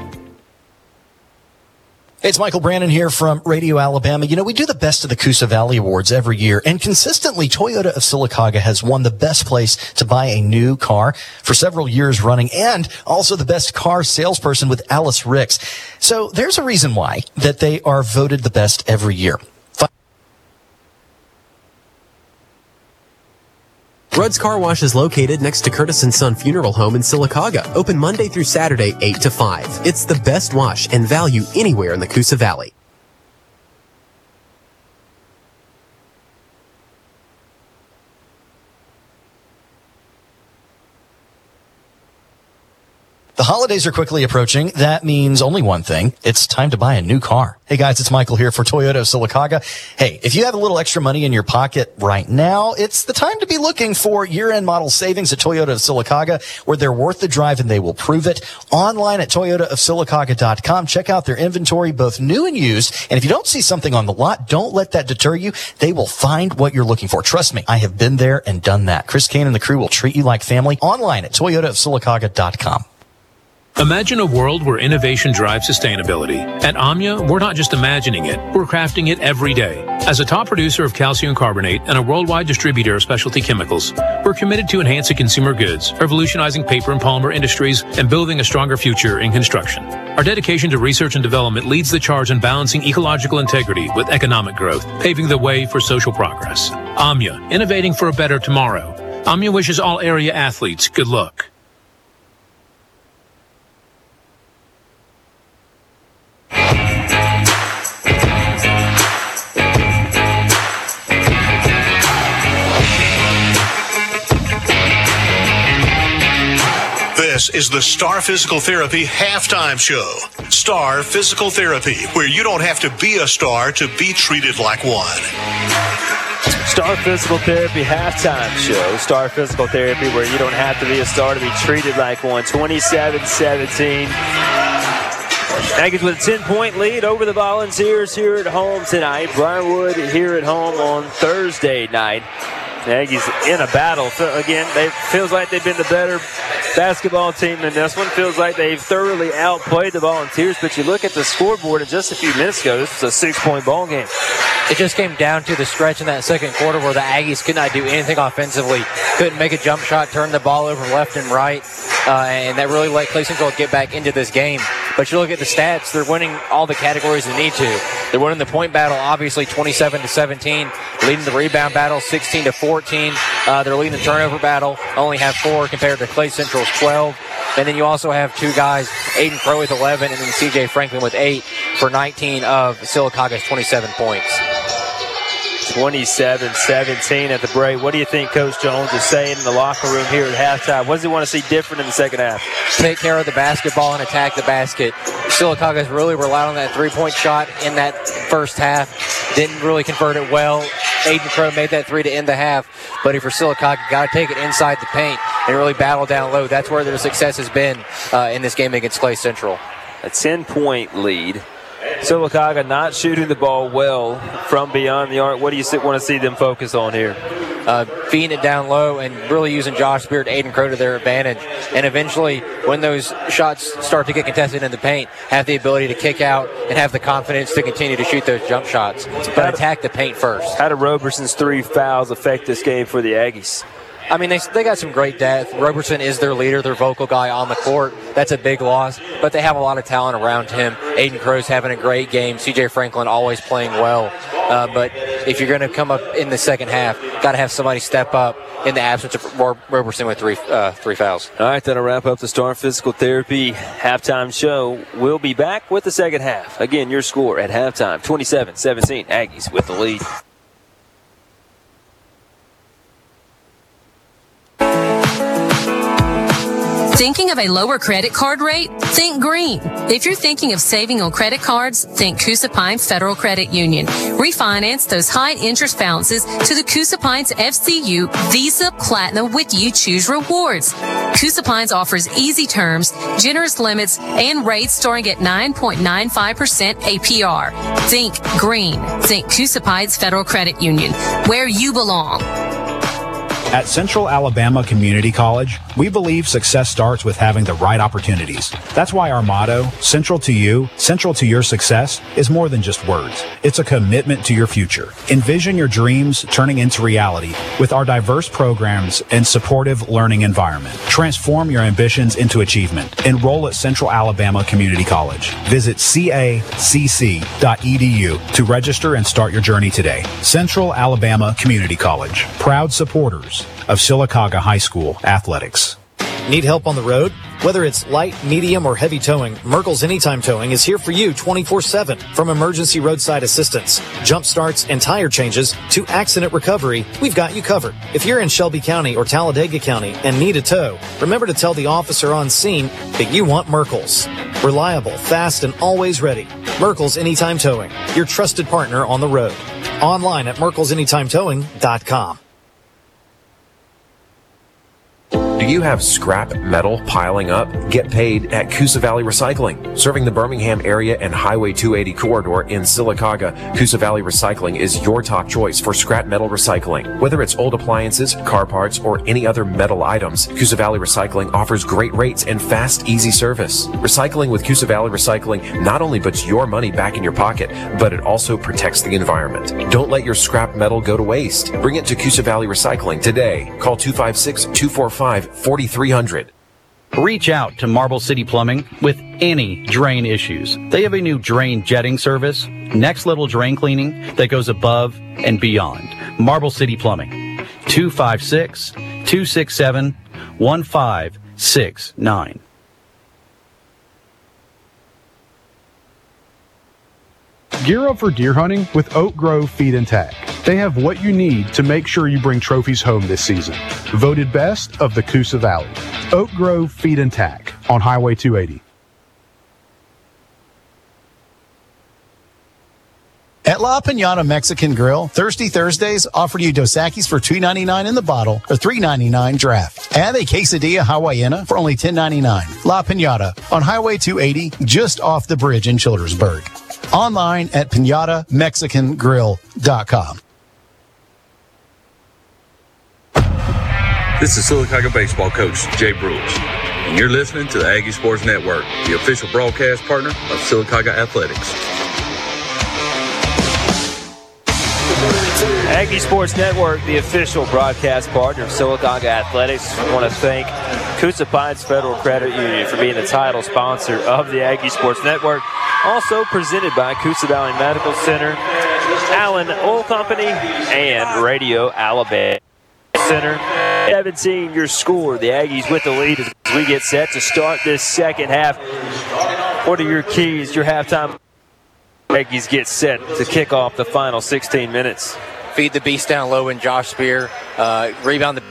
Hey, it's Michael Brannon here from Radio Alabama. You know, we do the Best of the Coosa Valley Awards every year, and consistently Toyota of Sylacauga has won the best place to buy a new car for several years running, and also the best car salesperson with Alice Ricks. So there's a reason why that they are voted the best every year. Rudd's Car Wash is located next to Curtis and Son Funeral Home in Sylacauga. Open Monday through Saturday, eight to five. It's the best wash and value anywhere in the Coosa Valley. The holidays are quickly approaching. That means only one thing. It's time to buy a new car. Hey guys, it's Michael here for Toyota of Sylacauga. Hey, if you have a little extra money in your pocket right now, it's the time to be looking for year-end model savings at Toyota of Sylacauga, where they're worth the drive and they will prove it. Online at toyota of sylacauga dot com. Check out their inventory, both new and used. And if you don't see something on the lot, don't let that deter you. They will find what you're looking for. Trust me, I have been there and done that. Chris Kane and the crew will treat you like family. Online at toyota of sylacauga dot com. Imagine a world where innovation drives sustainability. At Omnia, we're not just imagining it, we're crafting it every day. As a top producer of calcium carbonate and a worldwide distributor of specialty chemicals, we're committed to enhancing consumer goods, revolutionizing paper and polymer industries, and building a stronger future in construction. Our dedication to research and development leads the charge in balancing ecological integrity with economic growth, paving the way for social progress. Omnia, innovating for a better tomorrow. Omnia wishes all area athletes good luck. This is the Star Physical Therapy Halftime Show. Star Physical Therapy, where you don't have to be a star to be treated like one. Star Physical Therapy Halftime Show. Star Physical Therapy, where you don't have to be a star to be treated like one. twenty-seven seventeen. Aggies with a ten-point lead over the Volunteers here at home tonight. Briarwood here at home on Thursday night. The Aggies in a battle. Again, it feels like they've been the better basketball team than this one. Feels like they've thoroughly outplayed the Volunteers, but you look at the scoreboard and just a few minutes ago, this was a six-point ball game. It just came down to the stretch in that second quarter where the Aggies could not do anything offensively. Couldn't make a jump shot, turn the ball over left and right, uh, and that really let Clay Central get back into this game. But you look at the stats, they're winning all the categories they need to. They're winning the point battle, obviously, twenty-seven to seventeen, leading the rebound battle, sixteen to fourteen. Uh, they're leading the turnover battle, only have four compared to Clay Central's twelve. And then you also have two guys, Aiden Crow with eleven, and then C J Franklin with eight for nineteen of Sylacauga's twenty-seven points. twenty-seven seventeen at the break. What do you think Coach Jones is saying in the locker room here at halftime? What does he want to see different in the second half? Take care of the basketball and attack the basket. Sylacauga's really relied on that three-point shot in that first half. Didn't really convert it well. Aiden Crow made that three to end the half. But if you're Sylacauga, got to take it inside the paint and really battle down low. That's where their success has been uh, in this game against Clay Central. A ten-point lead. Sylacauga not shooting the ball well from beyond the arc. What do you want to see them focus on here? Uh, feeding it down low and really using Josh Beard, Aiden Crow to their advantage. And eventually, when those shots start to get contested in the paint, have the ability to kick out and have the confidence to continue to shoot those jump shots. But attack the paint first. How do Roberson's three fouls affect this game for the Aggies? I mean, they they got some great depth. Roberson is their leader, their vocal guy on the court. That's a big loss, but they have a lot of talent around him. Aiden Crow's having a great game. C J Franklin always playing well. Uh, but if you're going to come up in the second half, got to have somebody step up in the absence of Roberson with three uh, three fouls. All right, that'll wrap up the Star Physical Therapy halftime show. We'll be back with the second half. Again, your score at halftime, twenty-seven seventeen. Aggies with the lead. Thinking of a lower credit card rate? Think green. If you're thinking of saving on credit cards, think Coosa Pines Federal Credit Union. Refinance those high interest balances to the Coosa Pines F C U Visa Platinum with You Choose Rewards. Coosa Pines offers easy terms, generous limits, and rates starting at nine point nine five percent A P R. Think green. Think Coosa Pines Federal Credit Union, where you belong. At Central Alabama Community College, we believe success starts with having the right opportunities. That's why our motto, Central to You, Central to Your Success, is more than just words. It's a commitment to your future. Envision your dreams turning into reality with our diverse programs and supportive learning environment. Transform your ambitions into achievement. Enroll at Central Alabama Community College. Visit C A C C dot E D U to register and start your journey today. Central Alabama Community College, proud supporters pillars of Sylacauga High School athletics. Need help on the road? Whether it's light, medium, or heavy towing, Merkel's Anytime Towing is here for you twenty-four seven. From emergency roadside assistance, jump starts, and tire changes to accident recovery, we've got you covered. If you're in Shelby County or Talladega County and need a tow, remember to tell the officer on scene that you want Merkel's. Reliable, fast, and always ready. Merkel's Anytime Towing, your trusted partner on the road. Online at merkels anytime towing dot com. Do you have scrap metal piling up? Get paid at Coosa Valley Recycling. Serving the Birmingham area and Highway two eighty corridor in Sylacauga, Coosa Valley Recycling is your top choice for scrap metal recycling. Whether it's old appliances, car parts, or any other metal items, Coosa Valley Recycling offers great rates and fast, easy service. Recycling with Coosa Valley Recycling not only puts your money back in your pocket, but it also protects the environment. Don't let your scrap metal go to waste. Bring it to Coosa Valley Recycling today. Call two five six, two four five, four three zero zero. Reach out to Marble City Plumbing with any drain issues. They have a new drain jetting service, next level drain cleaning that goes above and beyond. Marble City Plumbing, two five six, two six seven, one five six nine. Gear up for deer hunting with Oak Grove Feed and Tack. They have what you need to make sure you bring trophies home this season. Voted best of the Coosa Valley. Oak Grove Feed and Tack on Highway two eighty. At La Piñata Mexican Grill, Thirsty Thursdays offer you Dos Equis for two ninety-nine in the bottle or three ninety-nine draft. And a quesadilla hawaiiana for only ten ninety-nine. La Piñata on Highway two eighty, just off the bridge in Childersburg. Online at pinata mexican grill dot com. This is Sylacauga baseball coach Jay Brewers, and you're listening to the Aggie Sports Network, the official broadcast partner of Sylacauga Athletics. Aggie Sports Network, the official broadcast partner of Sylacauga Athletics. I want to thank Coosa Pines Federal Credit Union for being the title sponsor of the Aggie Sports Network. Also presented by Coosa Valley Medical Center, Allen Oil Company, and Radio Alabama Center. You haven't seen your score. The Aggies with the lead as we get set to start this second half. What are your keys, your halftime? Aggies get set to kick off the final sixteen minutes. Feed the beast down low in Josh Spear. Uh, rebound the.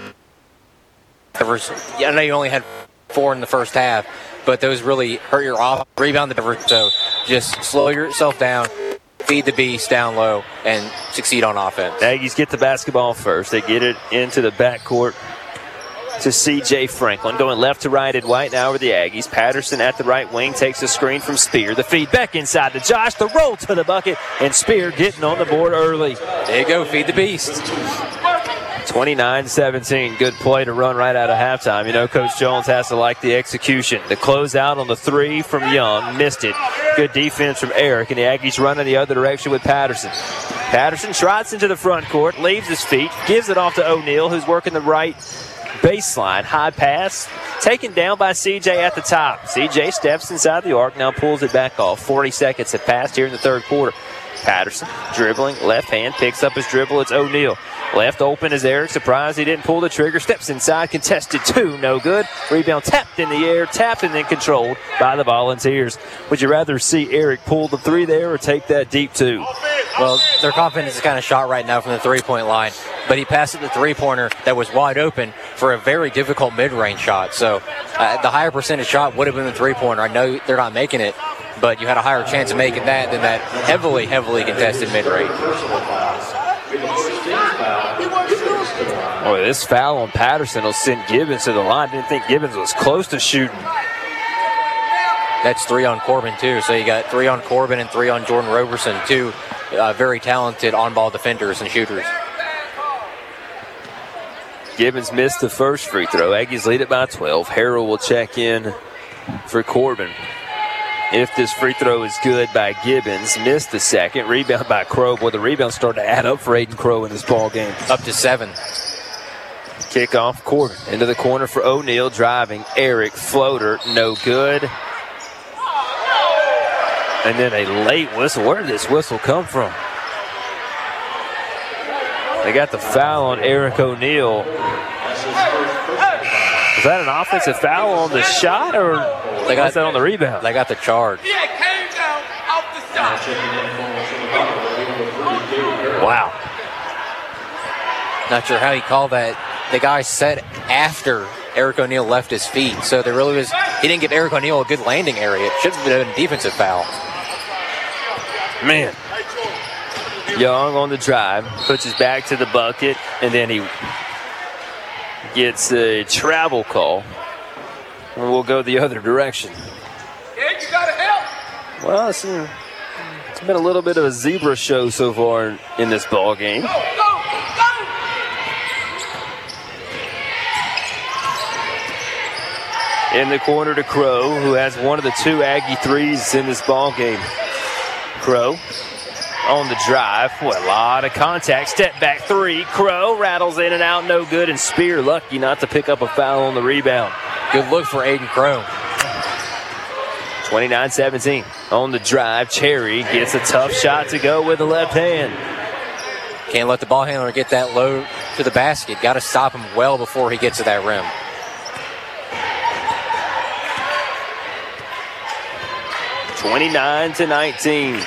I know you only had four in the first half, but those really hurt your off. Rebound the. So just slow yourself down, feed the beast down low, and succeed on offense. Aggies get the basketball first. They get it into the backcourt to C J Franklin. Going left to right and white now over the Aggies. Patterson at the right wing takes a screen from Spear. The feed back inside to Josh. The roll to the bucket. And Spear getting on the board early. There you go. Feed the beast. twenty-nine seventeen. Good play to run right out of halftime. You know, Coach Jones has to like the execution. The closeout on the three from Young. Missed it. Good defense from Eric. And the Aggies running the other direction with Patterson. Patterson trots into the front court. Leaves his feet. Gives it off to O'Neal, who's working the right baseline. High pass taken down by C J at the top. C J steps inside the arc, now pulls it back off. forty seconds have passed here in the third quarter. Patterson dribbling, left hand, picks up his dribble. It's O'Neal. Left open is Eric. Surprised he didn't pull the trigger. Steps inside, contested two, no good. Rebound tapped in the air, tapped and then controlled by the Volunteers. Would you rather see Eric pull the three there or take that deep two? Well, their confidence is kind of shot right now from the three-point line, but he passed it the three-pointer that was wide open for a very difficult mid-range shot. So uh, the higher percentage shot would have been the three-pointer. I know they're not making it, but you had a higher chance of making that than that heavily, heavily contested mid-range. Boy, this foul on Patterson will send Gibbons to the line. Didn't think Gibbons was close to shooting. That's three on Corbin, too. So you got three on Corbin and three on Jordan Roberson, two uh, very talented on-ball defenders and shooters. Gibbons missed the first free throw. Aggies lead it by twelve. Harrell will check in for Corbin. If this free throw is good by Gibbons, missed the second. Rebound by Crow. Boy, the rebound started to add up for Aiden Crow in this ball game. Up to seven. Kickoff Corbin into the corner for O'Neal. Driving. Eric. Floater. No good. And then a late whistle. Where did this whistle come from? They got the foul on Eric O'Neal. Was that an offensive foul on the shot, or they got was that on the rebound? They got the charge. Yeah, it came down off the shot. Wow. Not sure how he called that. The guy set after Eric O'Neal left his feet, so there really was, he didn't give Eric O'Neal a good landing area. It should have been a defensive foul. Man. Young on the drive, puts his back to the bucket, and then he gets a travel call. And we'll go the other direction. Yeah, you gotta help. Well, it's, uh, it's been a little bit of a zebra show so far in, in this ball game. Go, go, go. In the corner to Crow, who has one of the two Aggie threes in this ball game. Crow on the drive. What a lot of contact. Step back three. Crow rattles in and out, no good. And Spear lucky not to pick up a foul on the rebound. Good look for Aiden Crow. twenty-nine seventeen. On the drive, Cherry gets a tough shot to go with the left hand. Can't let the ball handler get that low to the basket. Got to stop him well before he gets to that rim. twenty-nine to nineteen.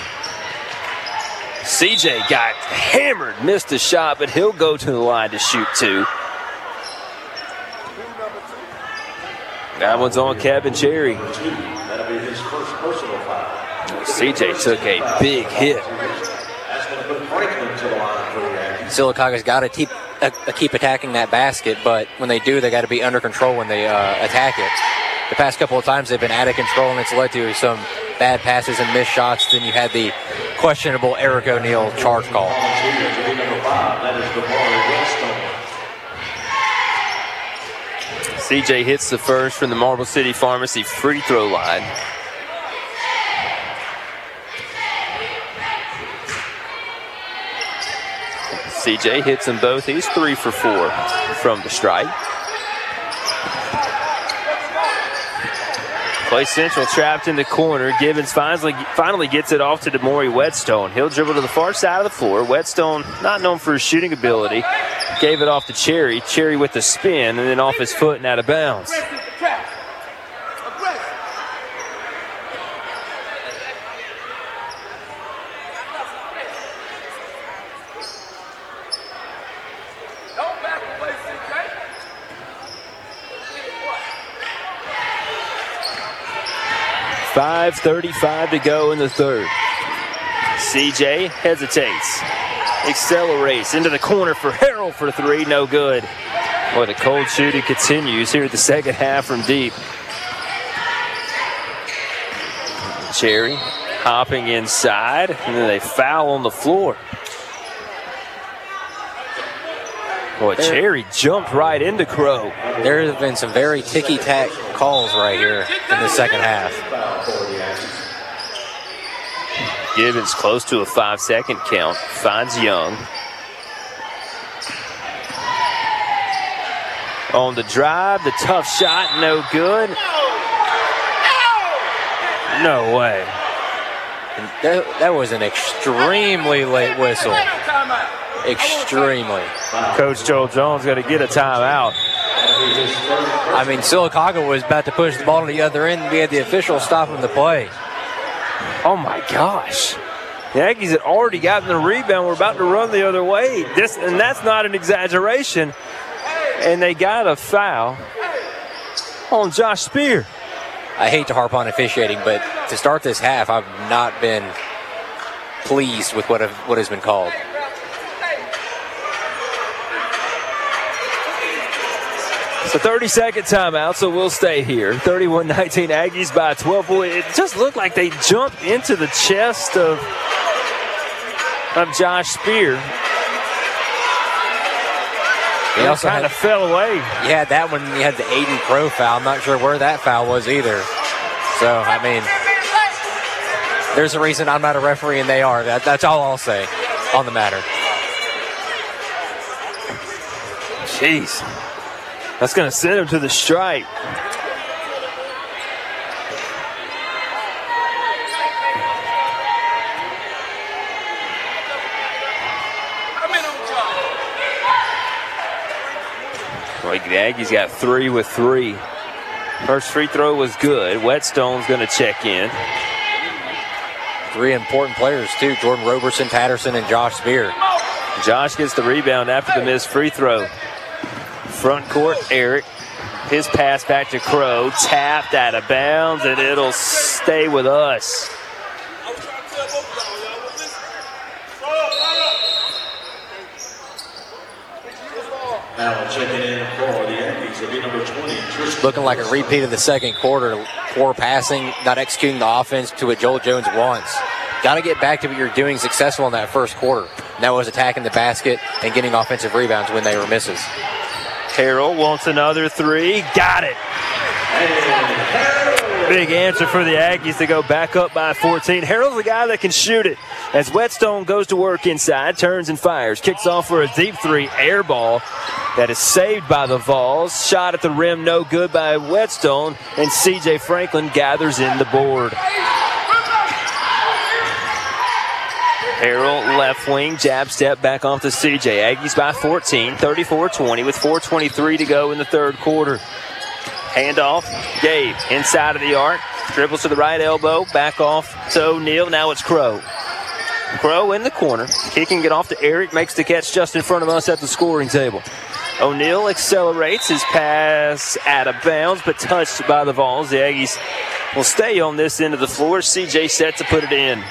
C J got hammered, missed a shot, but he'll go to the line to shoot two. That one's on Kevin Cherry. That'll be his first personal foul. C J took a big hit. That's going to put Franklin to the line for the Aggies. Silicaga's got to keep uh, keep attacking that basket, but when they do, they got to be under control when they uh, attack it. The past couple of times they've been out of control, and it's led to some bad passes and missed shots. Then you had the questionable Eric O'Neal charge call. C J hits the first from the Marble City Pharmacy free throw line. C J hits them both. He's three for four from the strike. Clay Central trapped in the corner. Gibbons finally, finally gets it off to Demore Whetstone. He'll dribble to the far side of the floor. Whetstone, not known for his shooting ability, gave it off to Cherry. Cherry with the spin, and then off his foot and out of bounds. five thirty-five to go in the third. C J hesitates, accelerates into the corner for Harrell for three, no good. Boy, the cold shooting continues here at the second half from deep. Cherry hopping inside, and then they foul on the floor. Boy, Cherry jumped right into Crow. There have been some very ticky-tack calls right here in the second half. Gibbons close to a five-second count. Finds Young. On the drive, the tough shot, no good. No way. That, that was an extremely late whistle. Extremely. Coach Joel Jones got to get a timeout. I mean, Silicaga was about to push the ball to the other end. We had the official stopping the play. Oh, my gosh. The Aggies had already gotten the rebound. We're about to run the other way. This, and that's not an exaggeration. And they got a foul on Josh Spear. I hate to harp on officiating, but to start this half, I've not been pleased with what, have, what has been called. It's a thirty-second timeout, so we'll stay here. thirty-one nineteen Aggies by twelve. Boy, it just looked like they jumped into the chest of, of Josh Spear. He also kind of fell away. You had that one. You had the Aiden Crow foul. I'm not sure where that foul was either. So, I mean, there's a reason I'm not a referee and they are. That, that's all I'll say on the matter. Jeez. That's going to send him to the stripe. Well, the Aggies got three with three. First free throw was good. Whetstone's going to check in. Three important players, too. Jordan Roberson, Patterson, and Josh Spear. Josh gets the rebound after the missed free throw. Front court, Eric. His pass back to Crow. Tapped out of bounds, and it'll stay with us. Now checking in for the Aggies will be number twenty, Tristan. Looking like a repeat of the second quarter. Poor passing, not executing the offense to what Joel Jones wants. Got to get back to what you're doing successful in that first quarter. And that was attacking the basket and getting offensive rebounds when they were misses. Harrell wants another three. Got it. Big answer for the Aggies to go back up by fourteen. Harrell's the guy that can shoot it. As Whetstone goes to work inside, turns and fires. Kicks off for a deep three, air ball that is saved by the Vols. Shot at the rim, no good by Whetstone. And C J Franklin gathers in the board. Harrell, left wing, jab step back off to C J. Aggies by fourteen, thirty-four twenty with four twenty-three to go in the third quarter. Handoff, Gabe inside of the arc, dribbles to the right elbow, back off to O'Neal. Now it's Crow. Crow in the corner, kicking it off to Eric, makes the catch just in front of us at the scoring table. O'Neal accelerates his pass out of bounds, but touched by the Vols. The Aggies will stay on this end of the floor. C J set to put it in.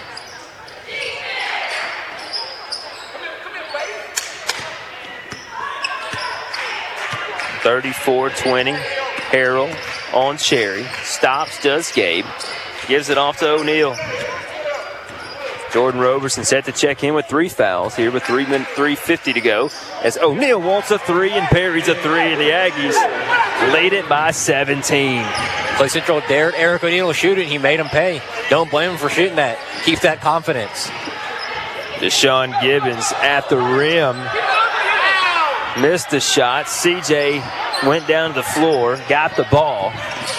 thirty-four twenty. Harrell on Cherry. Stops, does Gabe. Gives it off to O'Neal. Jordan Roberson set to check in with three fouls here with three minutes, three fifty to go. As O'Neal wants a three and parries a three, and the Aggies lead it by seventeen. Clay Central dared Eric O'Neal to shoot it. He made him pay. Don't blame him for shooting that. Keep that confidence. Deshaun Gibbons at the rim. Missed the shot. C J went down to the floor, got the ball.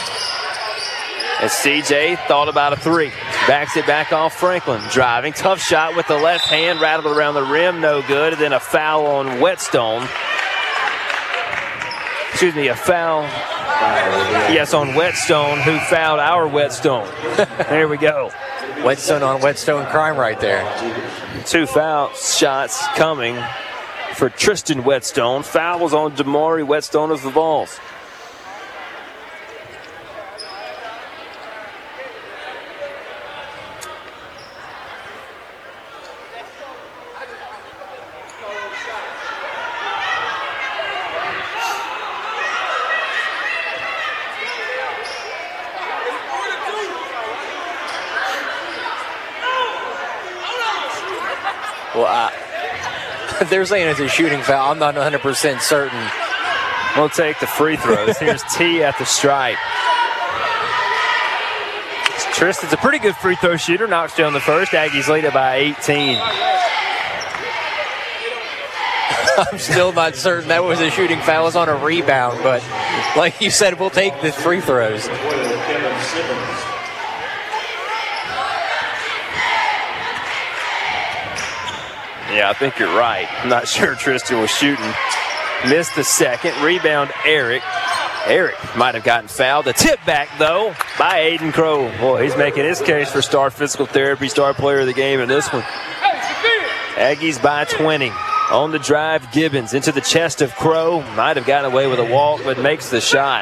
As C J thought about a three. Backs it back off Franklin. Driving. Tough shot with the left hand. Rattled around the rim. No good. And then a foul on Whetstone. Excuse me, a foul. Yes, on Whetstone, who fouled our Whetstone. There we go. Whetstone on Whetstone crime right there. Two foul shots coming for Tristan Whetstone. Foul was on Damari Whetstone of the Vols. Well, I, they're saying it's a shooting foul. I'm not one hundred percent certain. We'll take the free throws. Here's T at the stripe. Tristan's a pretty good free throw shooter. Knocks down the first. Aggies lead it by eighteen. I'm still not certain that was a shooting foul. It was on a rebound, but like you said, we'll take the free throws. Yeah, I think you're right. I'm not sure Tristan was shooting. Missed the second. Rebound, Eric. Eric might have gotten fouled. The tip back, though, by Aiden Crow. Boy, he's making his case for Star Physical Therapy, star player of the game in this one. Aggies by twenty. On the drive, Gibbons into the chest of Crow. Might have gotten away with a walk, but makes the shot.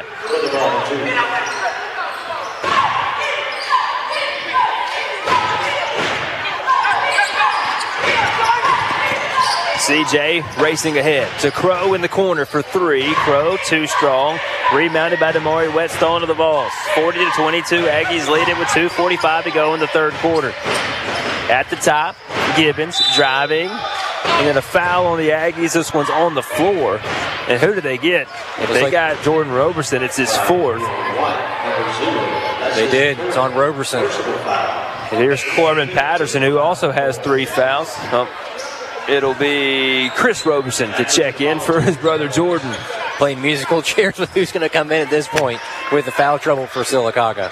C J racing ahead to Crow in the corner for three. Crow too strong. Rebounded by Damari Whetstone of the Vols. forty to twenty-two. Aggies lead it with two forty-five to go in the third quarter. At the top, Gibbons driving. And then a foul on the Aggies. This one's on the floor. And who did they get? If they like got Jordan Roberson, it's his fourth. They did. It's on Roberson. And here's Corbin Patterson, who also has three fouls. Um, It'll be Chris Roberson to check in for his brother Jordan. Playing musical chairs with who's going to come in at this point with the foul trouble for Sylacauga.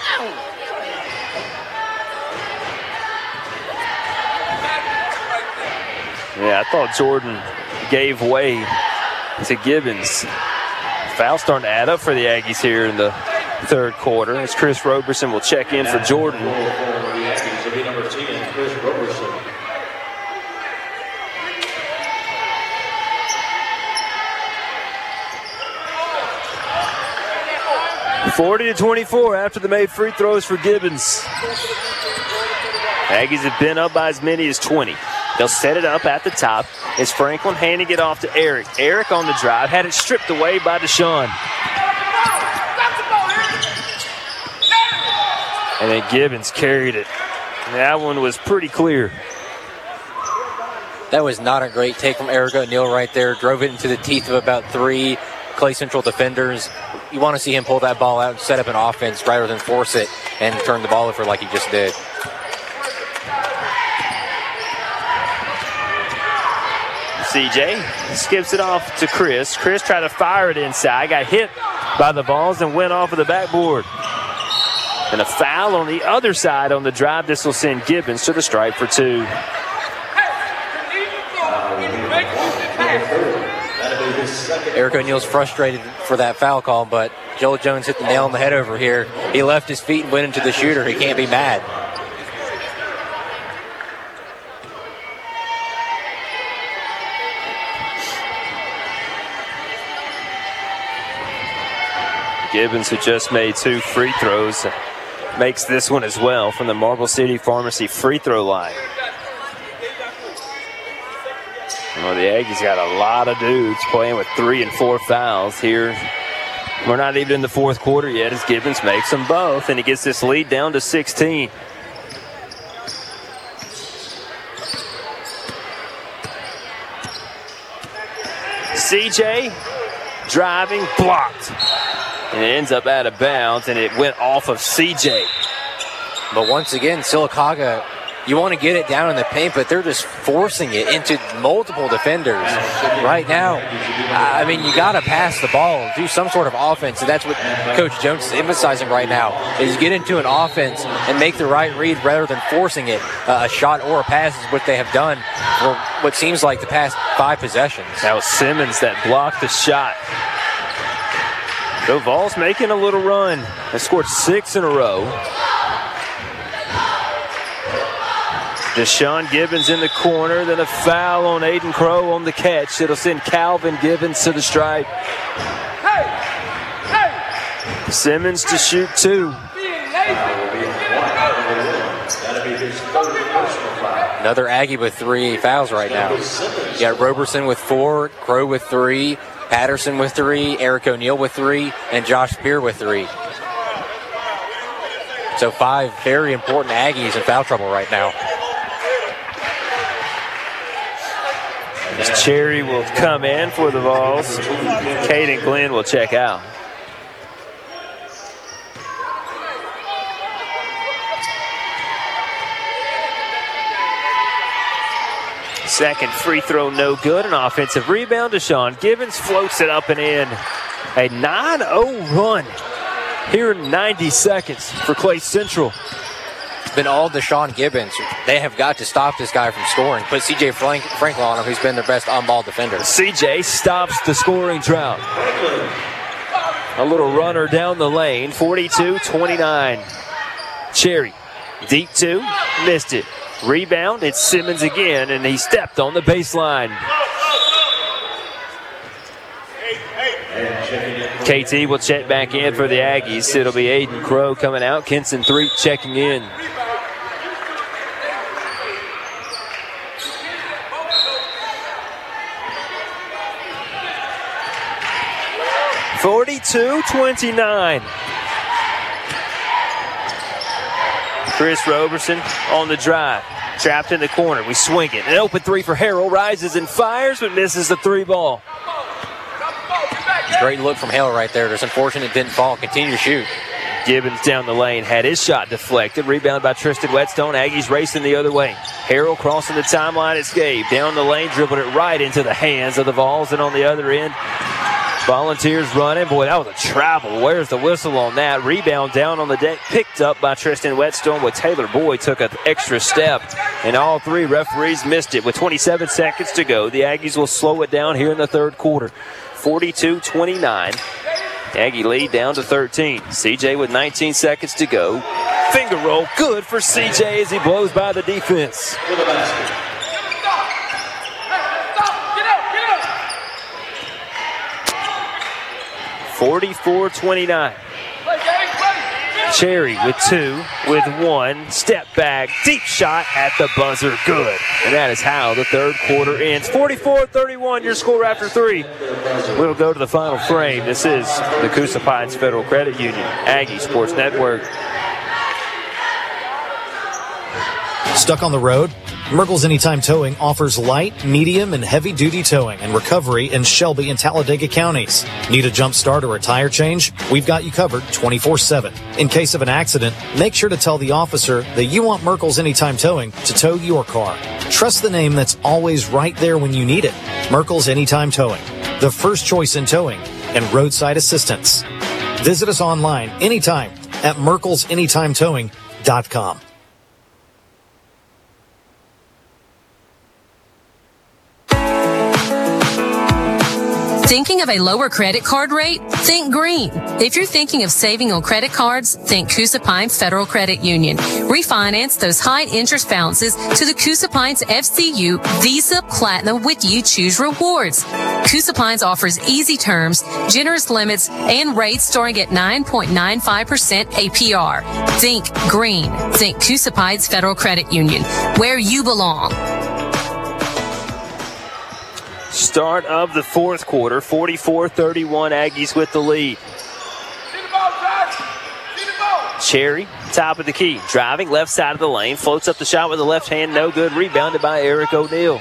Yeah, I thought Jordan gave way to Gibbons. Foul starting to add up for the Aggies here in the third quarter as Chris Roberson will check in for Jordan. forty to twenty-four after the made free throws for Gibbons. Aggies have been up by as many as twenty. They'll set it up at the top as Franklin handing it off to Eric. Eric on the drive, had it stripped away by Deshaun. And then Gibbons carried it. That one was pretty clear. That was not a great take from Eric O'Neal right there. Drove it into the teeth of about three Clay Central defenders. You want to see him pull that ball out and set up an offense rather than force it and turn the ball over like he just did. C J skips it off to Chris. Chris tried to fire it inside, got hit by the balls and went off of the backboard. And a foul on the other side on the drive. This will send Gibbons to the stripe for two. Eric O'Neal's frustrated for that foul call, but Joel Jones hit the nail on the head over here. He left his feet and went into the shooter. He can't be mad. Gibbons, who just made two free throws, makes this one as well from the Marble City Pharmacy free throw line. Well, the Aggies got a lot of dudes playing with three and four fouls here. We're not even in the fourth quarter yet as Gibbons makes them both, and he gets this lead down to sixteen. C J driving, blocked. And it ends up out of bounds, and it went off of C J. But once again, Sylacauga, you want to get it down in the paint, but they're just forcing it into multiple defenders. Right now, I mean, you got to pass the ball, do some sort of offense, and that's what Coach Jones is emphasizing right now, is get into an offense and make the right read rather than forcing it. Uh, a shot or a pass is what they have done for what seems like the past five possessions. That was Simmons that blocked the shot. So Vols making a little run. They scored six in a row. Deshaun Gibbons in the corner, then a foul on Aiden Crow on the catch. It'll send Calvin Gibbons to the stripe. Hey, hey. Simmons to shoot two. Another Aggie with three fouls right now. You got Roberson with four, Crow with three, Patterson with three, Eric O'Neal with three, and Josh Spear with three. So five very important Aggies in foul trouble right now. Cherry will come in for the Vols. Caden Glenn will check out. Second free throw, no good. An offensive rebound. Deshaun Gibbons floats it up and in. A nine oh run here in ninety seconds for Clay Central. It's been all Deshaun Gibbons. They have got to stop this guy from scoring. Put C J Frank- Franklin on him, who's been their best on-ball defender. C J stops the scoring drought. A little runner down the lane, forty-two twenty-nine. Cherry, deep two, missed it. Rebound, it's Simmons again, and he stepped on the baseline. K T will check back in for the Aggies. It'll be Aiden Crow coming out. Kenson Threet checking in. forty-two twenty-nine. Chris Roberson on the drive. Trapped in the corner. We swing it. An open three for Harrell. Rises and fires, but misses the three ball. Great look from Hale right there. Just unfortunate it didn't fall. Continue to shoot. Gibbons down the lane. Had his shot deflected. Rebound by Tristan Whetstone. Aggies racing the other way. Harrell crossing the timeline. It's Gabe. Down the lane. Dribbled it right into the hands of the Vols. And on the other end, Volunteers running. Boy, that was a travel. Where's the whistle on that? Rebound down on the deck. Picked up by Tristan Whetstone. But Taylor Boyd took an extra step. And all three referees missed it. With twenty-seven seconds to go, the Aggies will slow it down here in the third quarter. forty-two twenty-nine. Aggie lead down to thirteen. C J with nineteen seconds to go. Finger roll, good for C J as he blows by the defense. forty-four twenty-nine. Cherry with two, with one, step back, deep shot at the buzzer, good. And that is how the third quarter ends. forty-four thirty-one, your score after three. We'll go to the final frame. This is the Coosa Pines Federal Credit Union, Aggie Sports Network. Stuck on the road? Merkel's Anytime Towing offers light, medium, and heavy-duty towing and recovery in Shelby and Talladega counties. Need a jump start or a tire change? We've got you covered twenty-four seven. In case of an accident, make sure to tell the officer that you want Merkel's Anytime Towing to tow your car. Trust the name that's always right there when you need it. Merkel's Anytime Towing, the first choice in towing and roadside assistance. Visit us online anytime at merkels anytime towing dot com. Thinking of a lower credit card rate? Think green. If you're thinking of saving on credit cards, think Coosa Pines Federal Credit Union. Refinance those high interest balances to the Coosa Pines F C U Visa Platinum with You Choose Rewards. Coosa Pines offers easy terms, generous limits, and rates starting at nine point nine five percent A P R. Think green. Think Coosa Pines Federal Credit Union, where you belong. Start of the fourth quarter, forty-four thirty-one, Aggies with the lead. Cherry, top of the key, driving left side of the lane, floats up the shot with the left hand, no good, rebounded by Eric O'Neill.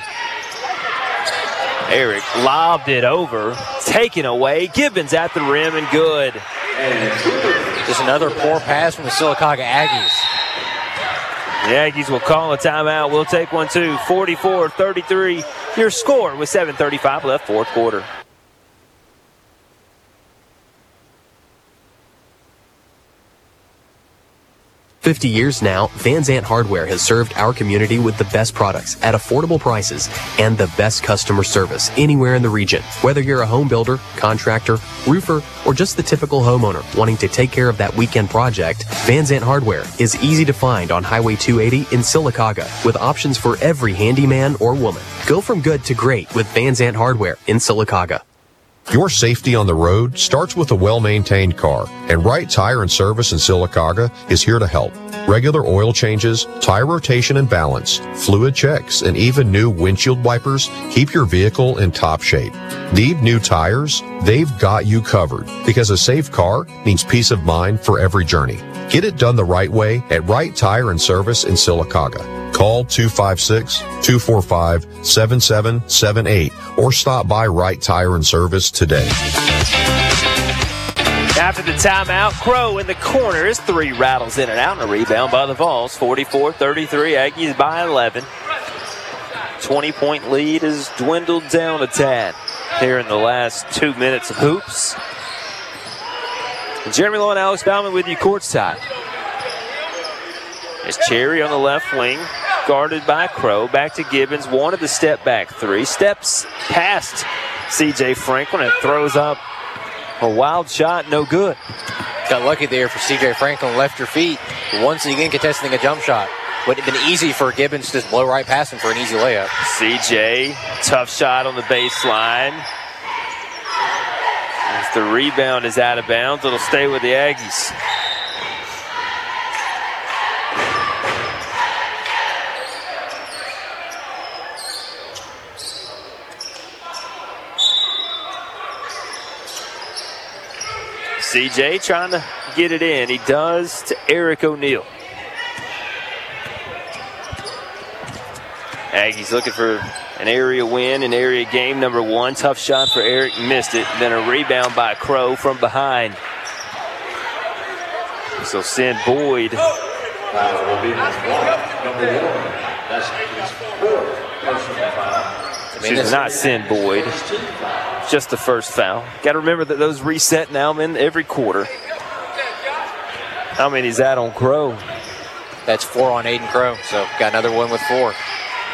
Eric lobbed it over, taken away, Gibbons at the rim and good. Just another poor pass from the Sylacauga Aggies. The Aggies will call a timeout. We'll take one too. forty-four thirty-three. Your score with seven thirty-five left, fourth quarter. fifty years now, Van Zant Hardware has served our community with the best products at affordable prices and the best customer service anywhere in the region. Whether you're a home builder, contractor, roofer, or just the typical homeowner wanting to take care of that weekend project, Van Zant Hardware is easy to find on Highway two eighty in Sylacauga with options for every handyman or woman. Go from good to great with Van Zant Hardware in Sylacauga. Your safety on the road starts with a well-maintained car, and Wright Tire and Service in Sylacauga is here to help. Regular oil changes, tire rotation and balance, fluid checks, and even new windshield wipers keep your vehicle in top shape. Need new tires? They've got you covered, because a safe car means peace of mind for every journey. Get it done the right way at Wright Tire and Service in Sylacauga. Call two five six, two four five, seven seven seven eight or stop by Wright Tire and Service today. After the timeout, Crow in the corner. His three rattles in and out, and a rebound by the Vols. forty-four thirty-three, Aggies by eleven. twenty-point lead has dwindled down a tad here in the last two minutes of hoops. Jeremy Lowe and Alex Bauman with you courtside. There's Cherry on the left wing, guarded by Crow. Back to Gibbons, wanted the step back three. Steps past C J Franklin and throws up a wild shot, no good. Got lucky there for C J Franklin, left your feet. Once again contesting a jump shot. Would have been easy for Gibbons to just blow right past him for an easy layup. C J, tough shot on the baseline. As the rebound is out of bounds, it'll stay with the Aggies. C J trying to get it in. He does to Eric O'Neill. Aggies looking for an area win, an area game number one. Tough shot for Eric, missed it. Then a rebound by Crow from behind. So send Boyd. She's not send Boyd. Just the first foul. Got to remember that those reset now in every quarter. How many is that on Crow? That's four on Aiden Crow, so got another one with four.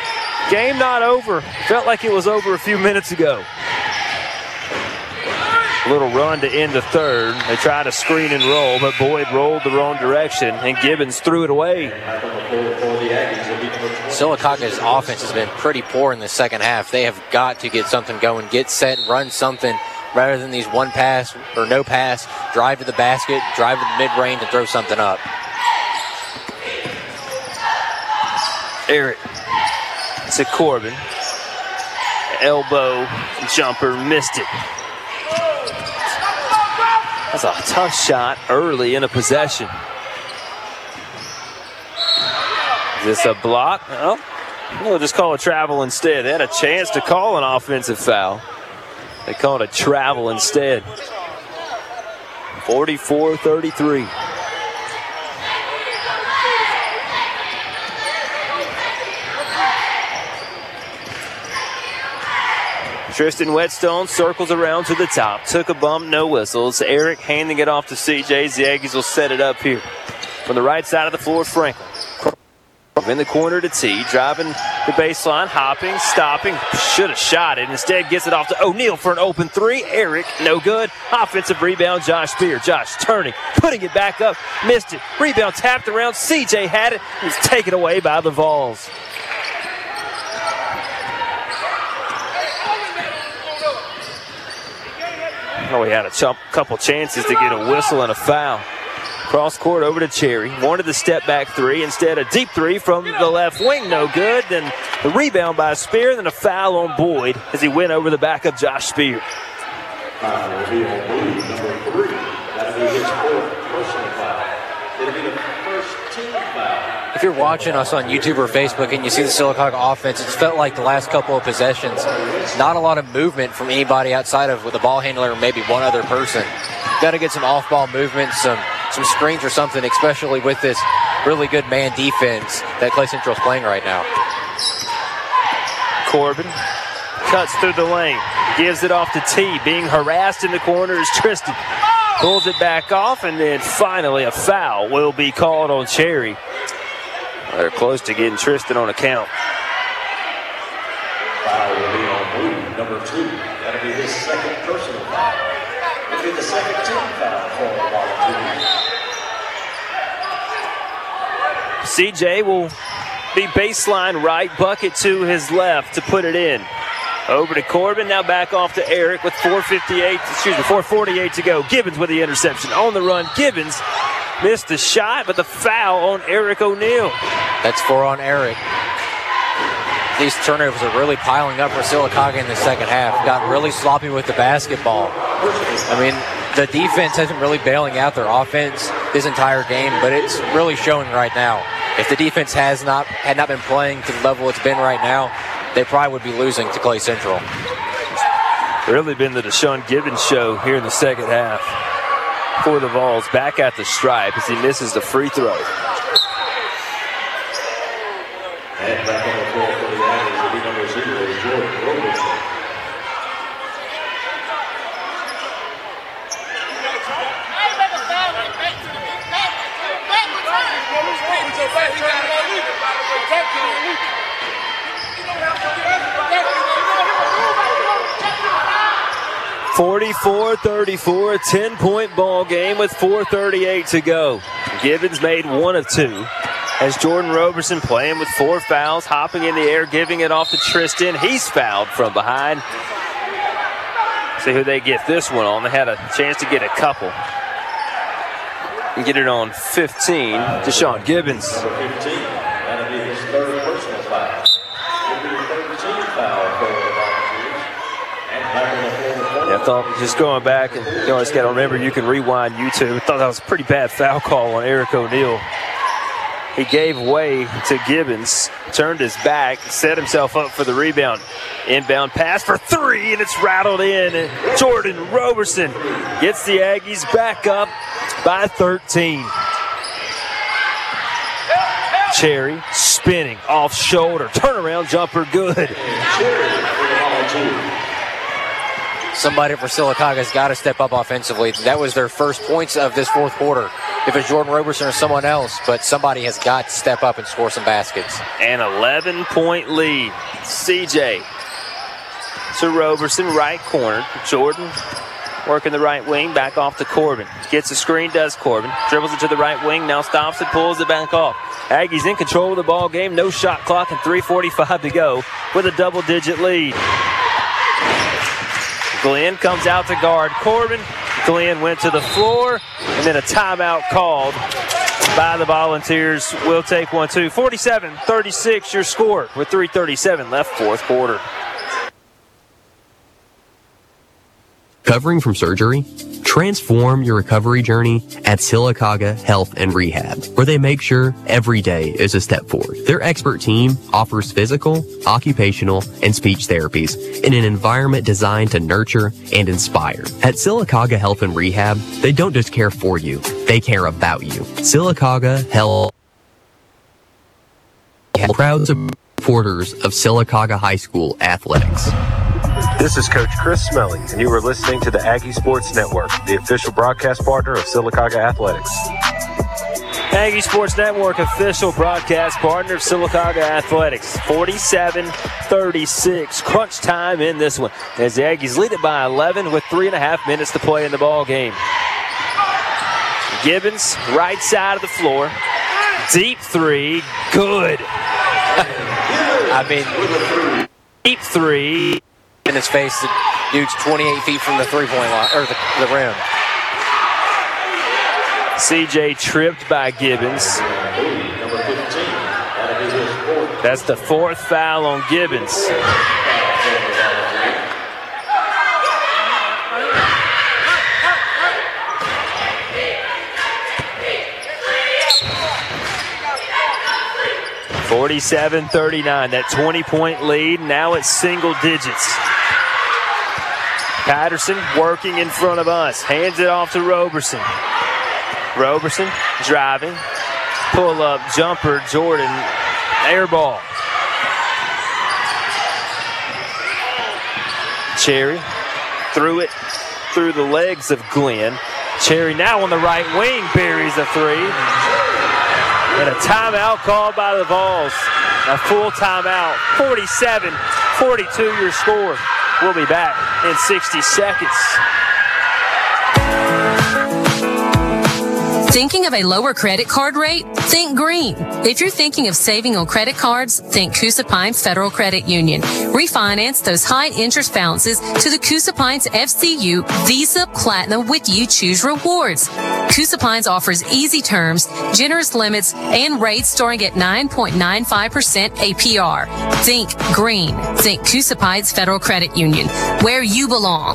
Game not over. Felt like it was over a few minutes ago. Little run to end the third. They tried to screen and roll, but Boyd rolled the wrong direction, and Gibbons threw it away. Silicaga's offense has been pretty poor in the second half. They have got to get something going, get set, run something rather than these one pass or no pass, drive to the basket, drive to the mid-range, and throw something up. Eric to Corbin. Elbow jumper, missed it. That's a tough shot early in a possession. Is this a block? Well, we'll just call it travel instead. They had a chance to call an offensive foul. They called it travel instead. forty-four thirty-three. Tristan Whetstone circles around to the top. Took a bump, no whistles. Eric handing it off to C J. The Aggies will set it up here. From the right side of the floor, Franklin. In the corner to T. Driving the baseline, hopping, stopping. Should have shot it. Instead gets it off to O'Neal for an open three. Eric, no good. Offensive rebound, Josh Spear. Josh turning, putting it back up. Missed it. Rebound tapped around. C J had it. It was taken away by the Vols. Oh, he had a ch- couple chances to get a whistle and a foul. Cross court over to Cherry. Wanted the step back three. Instead, a deep three from the left wing. No good. Then the rebound by Spear. Then a foul on Boyd as he went over the back of Josh Spear. Foul will be on Boyd, number three. That'll be his fourth personal foul. It'll be the first team foul. If you're watching us on YouTube or Facebook and you see the Sylacauga offense, it's felt like the last couple of possessions, not a lot of movement from anybody outside of with the ball handler and maybe one other person. Got to get some off-ball movement, some some screens or something, especially with this really good man defense that Clay Central is playing right now. Corbin cuts through the lane, gives it off to T. Being harassed in the corner is Tristan. Pulls it back off, and then finally a foul will be called on Cherry. They're close to getting Tristan on account. Foul will be on Boyd, number two. That'll be his second personal foul. It'll be the second team foul for the Volunteers. C J will be baseline right, bucket to his left to put it in. Over to Corbin, now back off to Eric with four fifty-eight, excuse me, four forty-eight to go. Gibbons with the interception. On the run, Gibbons missed the shot, but the foul on Eric O'Neal. That's four on Eric. These turnovers are really piling up for Sylacauga in the second half. Got really sloppy with the basketball. I mean, the defense hasn't really bailing out their offense this entire game, but it's really showing right now. If the defense has not had not been playing to the level it's been right now, they probably would be losing to Clay Central. Really been the Deshaun Gibbons show here in the second half for the Vols. Back at the stripe as he misses the free throw. And back on the floor for the Aggies will be number zero, Jordan Roberson. forty-four thirty-four, a ten-point ball game with four thirty-eight to go. Gibbons made one of two. As Jordan Roberson playing with four fouls, hopping in the air, giving it off to Tristan. He's fouled from behind. See who they get this one on. They had a chance to get a couple. And get it on fifteen, Deshaun Gibbons. Number fifteen, that'll be his third personal foul. It'll be the third team foul for the Volunteers. And back on the floor. Yeah, I thought just going back, and you always got to remember you can rewind YouTube. I thought that was a pretty bad foul call on Eric O'Neal. He gave way to Gibbons, turned his back, set himself up for the rebound. Inbound pass for three, and it's rattled in. And Jordan Roberson gets the Aggies back up by thirteen. Cherry spinning off shoulder, turnaround jumper, good. Somebody for Sylacauga's got to step up offensively. That was their first points of this fourth quarter. If it's Jordan Roberson or someone else, but somebody has got to step up and score some baskets. An eleven-point lead. C J to Roberson, right corner. Jordan working the right wing, back off to Corbin. Gets a screen, does Corbin. Dribbles it to the right wing, now stops it, pulls it back off. Aggies in control of the ball game. No shot clock and three forty-five to go with a double-digit lead. Glenn comes out to guard Corbin. Glenn went to the floor, and then a timeout called by the Volunteers. We'll take one, two. forty-seven thirty-six your score with three thirty-seven left, fourth quarter. Recovering from surgery? Transform your recovery journey at Sylacauga Health and Rehab, where they make sure every day is a step forward. Their expert team offers physical, occupational, and speech therapies in an environment designed to nurture and inspire. At Sylacauga Health and Rehab, they don't just care for you, they care about you. Sylacauga Health proud supporters of Sylacauga High School athletics. This is Coach Chris Smelly, and you are listening to the Aggie Sports Network, the official broadcast partner of Sylacauga Athletics. Aggie Sports Network, official broadcast partner of Sylacauga Athletics. forty-seven thirty-six, crunch time in this one, as the Aggies lead it by eleven with three and a half minutes to play in the ball game. Gibbons, right side of the floor. Deep three, good. I mean, deep three. In his face, the dude's twenty-eight feet from the three-point line, or the, the rim. C J tripped by Gibbons. That's the fourth foul on Gibbons. forty-seven thirty-nine, that twenty-point lead, now it's single digits. Patterson working in front of us, hands it off to Roberson. Roberson driving, pull up jumper, Jordan, air ball. Cherry threw it through the legs of Glenn. Cherry now on the right wing, buries a three. And a timeout called by the Vols. A full timeout. forty-seven forty-two your score. We'll be back in sixty seconds. Thinking of a lower credit card rate? Think green. If you're thinking of saving on credit cards, think Coosa Pines Federal Credit Union. Refinance those high interest balances to the Coosa Pines F C U Visa Platinum with You Choose Rewards. Coosa Pines offers easy terms, generous limits, and rates starting at nine point nine five percent A P R. Think green. Think Coosa Pines Federal Credit Union, where you belong.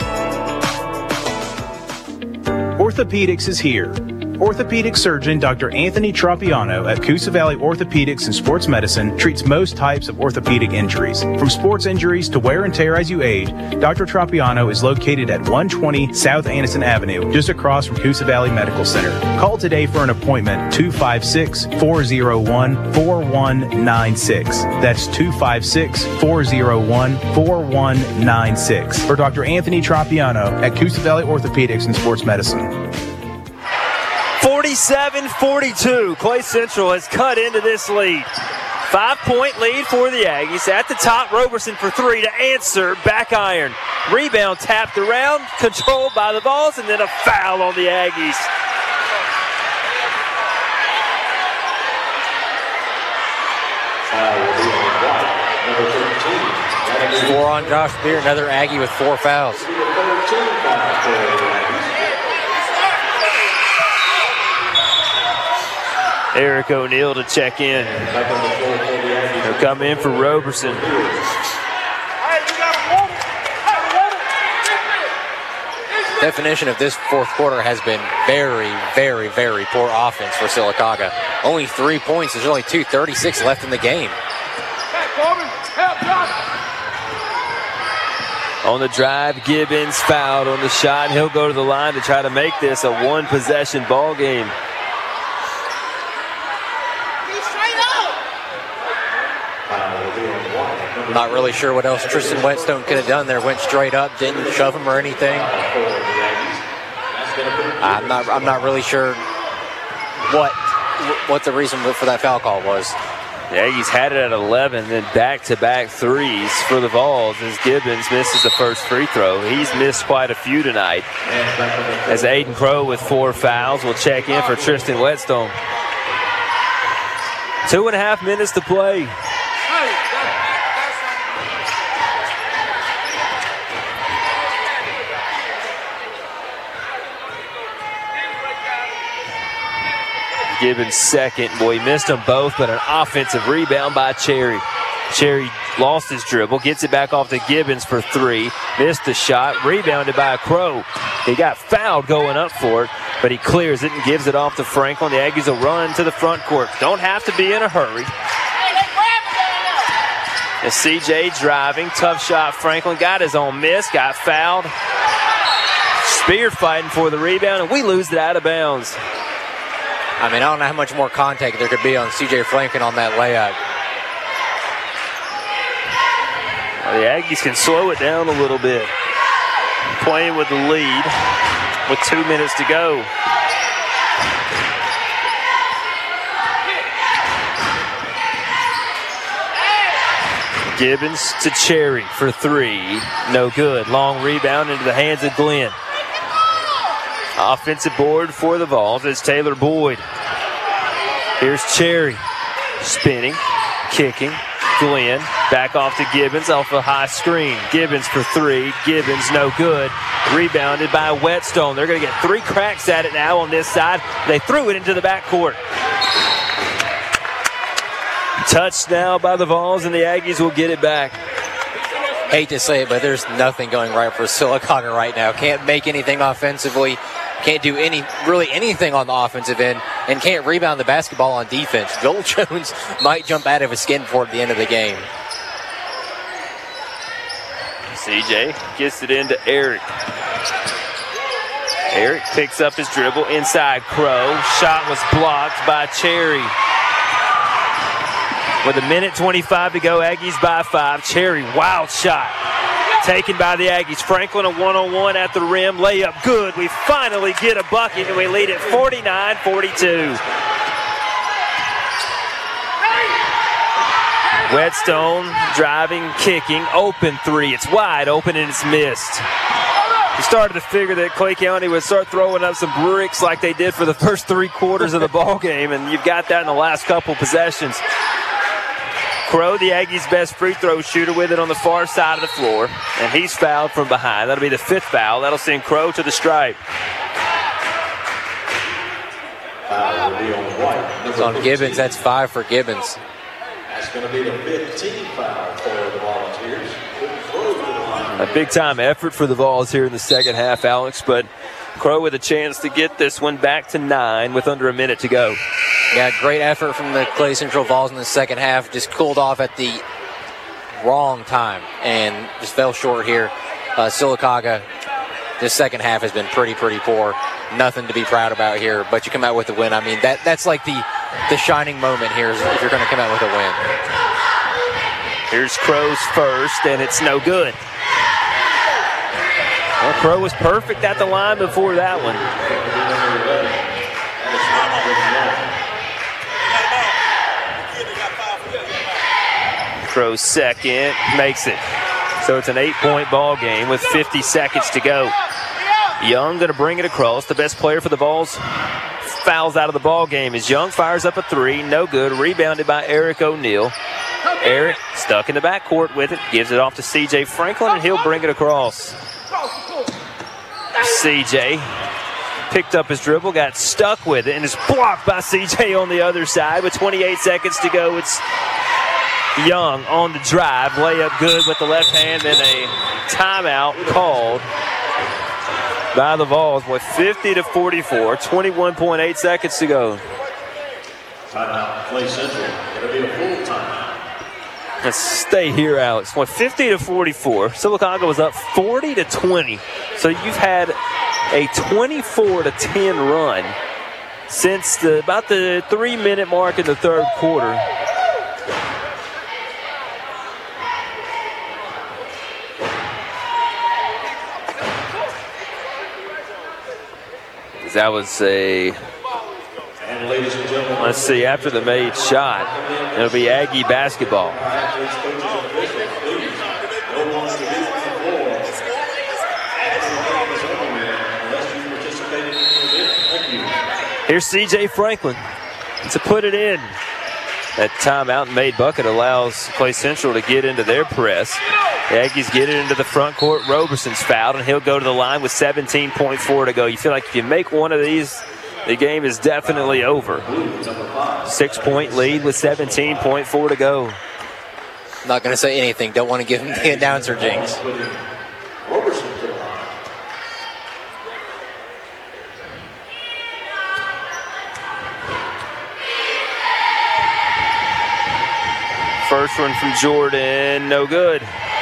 Orthopedics is here. Orthopedic surgeon Doctor Anthony Tropiano at Coosa Valley Orthopedics and Sports Medicine treats most types of orthopedic injuries. From sports injuries to wear and tear as you age, Doctor Tropiano is located at one twenty South Anderson Avenue, just across from Coosa Valley Medical Center. Call today for an appointment, two five six, four oh one, four one nine six. That's two five six, four oh one, four one nine six. For Doctor Anthony Tropiano at Coosa Valley Orthopedics and Sports Medicine. forty-seven forty-two. Clay Central has cut into this lead. Five-point lead for the Aggies. At the top, Roberson for three to answer. Back iron. Rebound tapped around, controlled by the Vols, and then a foul on the Aggies. Four on Josh Beer, another Aggie with four fouls. Eric O'Neal to check in. He'll come in for Roberson. Definition of this fourth quarter has been very, very, very poor offense for Sylacauga. Only three points. There's only two thirty-six left in the game. On the drive, Gibbons fouled on the shot. He'll go to the line to try to make this a one-possession ball game. Not really sure what else Tristan Whetstone could have done there. Went straight up, didn't shove him or anything. I'm not. I'm not really sure what what the reason for that foul call was. Aggies had it at eleven, then back-to-back threes for the Vols as Gibbons misses the first free throw. He's missed quite a few tonight. As Aiden Crow with four fouls will check in for Tristan Whetstone. Two and a half minutes to play. Gibbons second. Boy, he missed them both, but an offensive rebound by Cherry. Cherry lost his dribble, gets it back off to Gibbons for three. Missed the shot, rebounded by a Crow. He got fouled going up for it, but he clears it and gives it off to Franklin. The Aggies will run to the front court. Don't have to be in a hurry. And C J driving, tough shot. Franklin got his own miss, got fouled. Spear fighting for the rebound, and we lose it out of bounds. I mean, I don't know how much more contact there could be on C J Franklin on that layup. Well, the Aggies can slow it down a little bit. Playing with the lead with two minutes to go. Gibbons to Cherry for three. No good. Long rebound into the hands of Glenn. Offensive board for the Vols is Taylor Boyd. Here's Cherry. Spinning, kicking. Glenn back off to Gibbons off a high screen. Gibbons for three. Gibbons no good. Rebounded by Whetstone. They're going to get three cracks at it now on this side. They threw it into the backcourt. Touched now by the Vols, and the Aggies will get it back. Hate to say it, but there's nothing going right for Sylacauga right now. Can't make anything offensively. Can't do any, really anything on the offensive end, and can't rebound the basketball on defense. Joel Jones might jump out of his skin for it at the end of the game. C J gets it into Eric. Eric picks up his dribble inside Crow. Shot was blocked by Cherry. With a minute twenty-five to go, Aggies by five. Cherry, wild shot. Taken by the Aggies. Franklin a one-on-one at the rim. Layup good. We finally get a bucket, and we lead at forty-nine forty-two. Whetstone driving, kicking. Open three. It's wide open, and it's missed. We started to figure that Clay County would start throwing up some bricks like they did for the first three quarters of the ball game, and you've got that in the last couple possessions. Crow, the Aggies' best free throw shooter, with it on the far side of the floor, and he's fouled from behind. That'll be the fifth foul. That'll send Crow to the stripe. It's on Gibbons. That's five for Gibbons. That's going to be the fifteenth foul for the Volunteers. A big-time effort for the Vols here in the second half, Alex, but Crow with a chance to get this one back to nine with under a minute to go. Yeah, great effort from the Clay Central Vols in the second half. Just cooled off at the wrong time and just fell short here. Uh, Sylacauga, this second half has been pretty, pretty poor. Nothing to be proud about here, but you come out with a win. I mean, that that's like the, the shining moment here is if you're going to come out with a win. Here's Crow's first, and it's no good. Well, Crow was perfect at the line before that one. Crow second, makes it. So it's an eight-point ball game with fifty seconds to go. Young going to bring it across. The best player for the Vols fouls out of the ball game as Young fires up a three. No good. Rebounded by Eric O'Neal. Eric stuck in the backcourt with it. Gives it off to C J Franklin, and he'll bring it across. C J picked up his dribble, got stuck with it, and is blocked by C J on the other side with twenty-eight seconds to go. It's Young on the drive. Layup good with the left hand, and a timeout called by the Vols with fifty to forty-four, twenty-one point eight seconds to go. Timeout, Clay Central. It'll be a full timeout. Let's stay here, Alex. Well, fifty to forty-four. Sylacauga was up forty to twenty. So you've had a twenty-four to ten run since the, about the three-minute mark in the third quarter. That was a and ladies and gentlemen, let's see, after the made shot, it'll be Aggie basketball. Here's C J Franklin to put it in. That timeout and made bucket allows Clay Central to get into their press. The Aggies get it into the front court. Roberson's fouled, and he'll go to the line with seventeen point four to go. You feel like if you make one of these, the game is definitely over. Six-point lead with seventeen point four to go. Not going to say anything. Don't want to give him the announcer jinx. First one from Jordan, no good.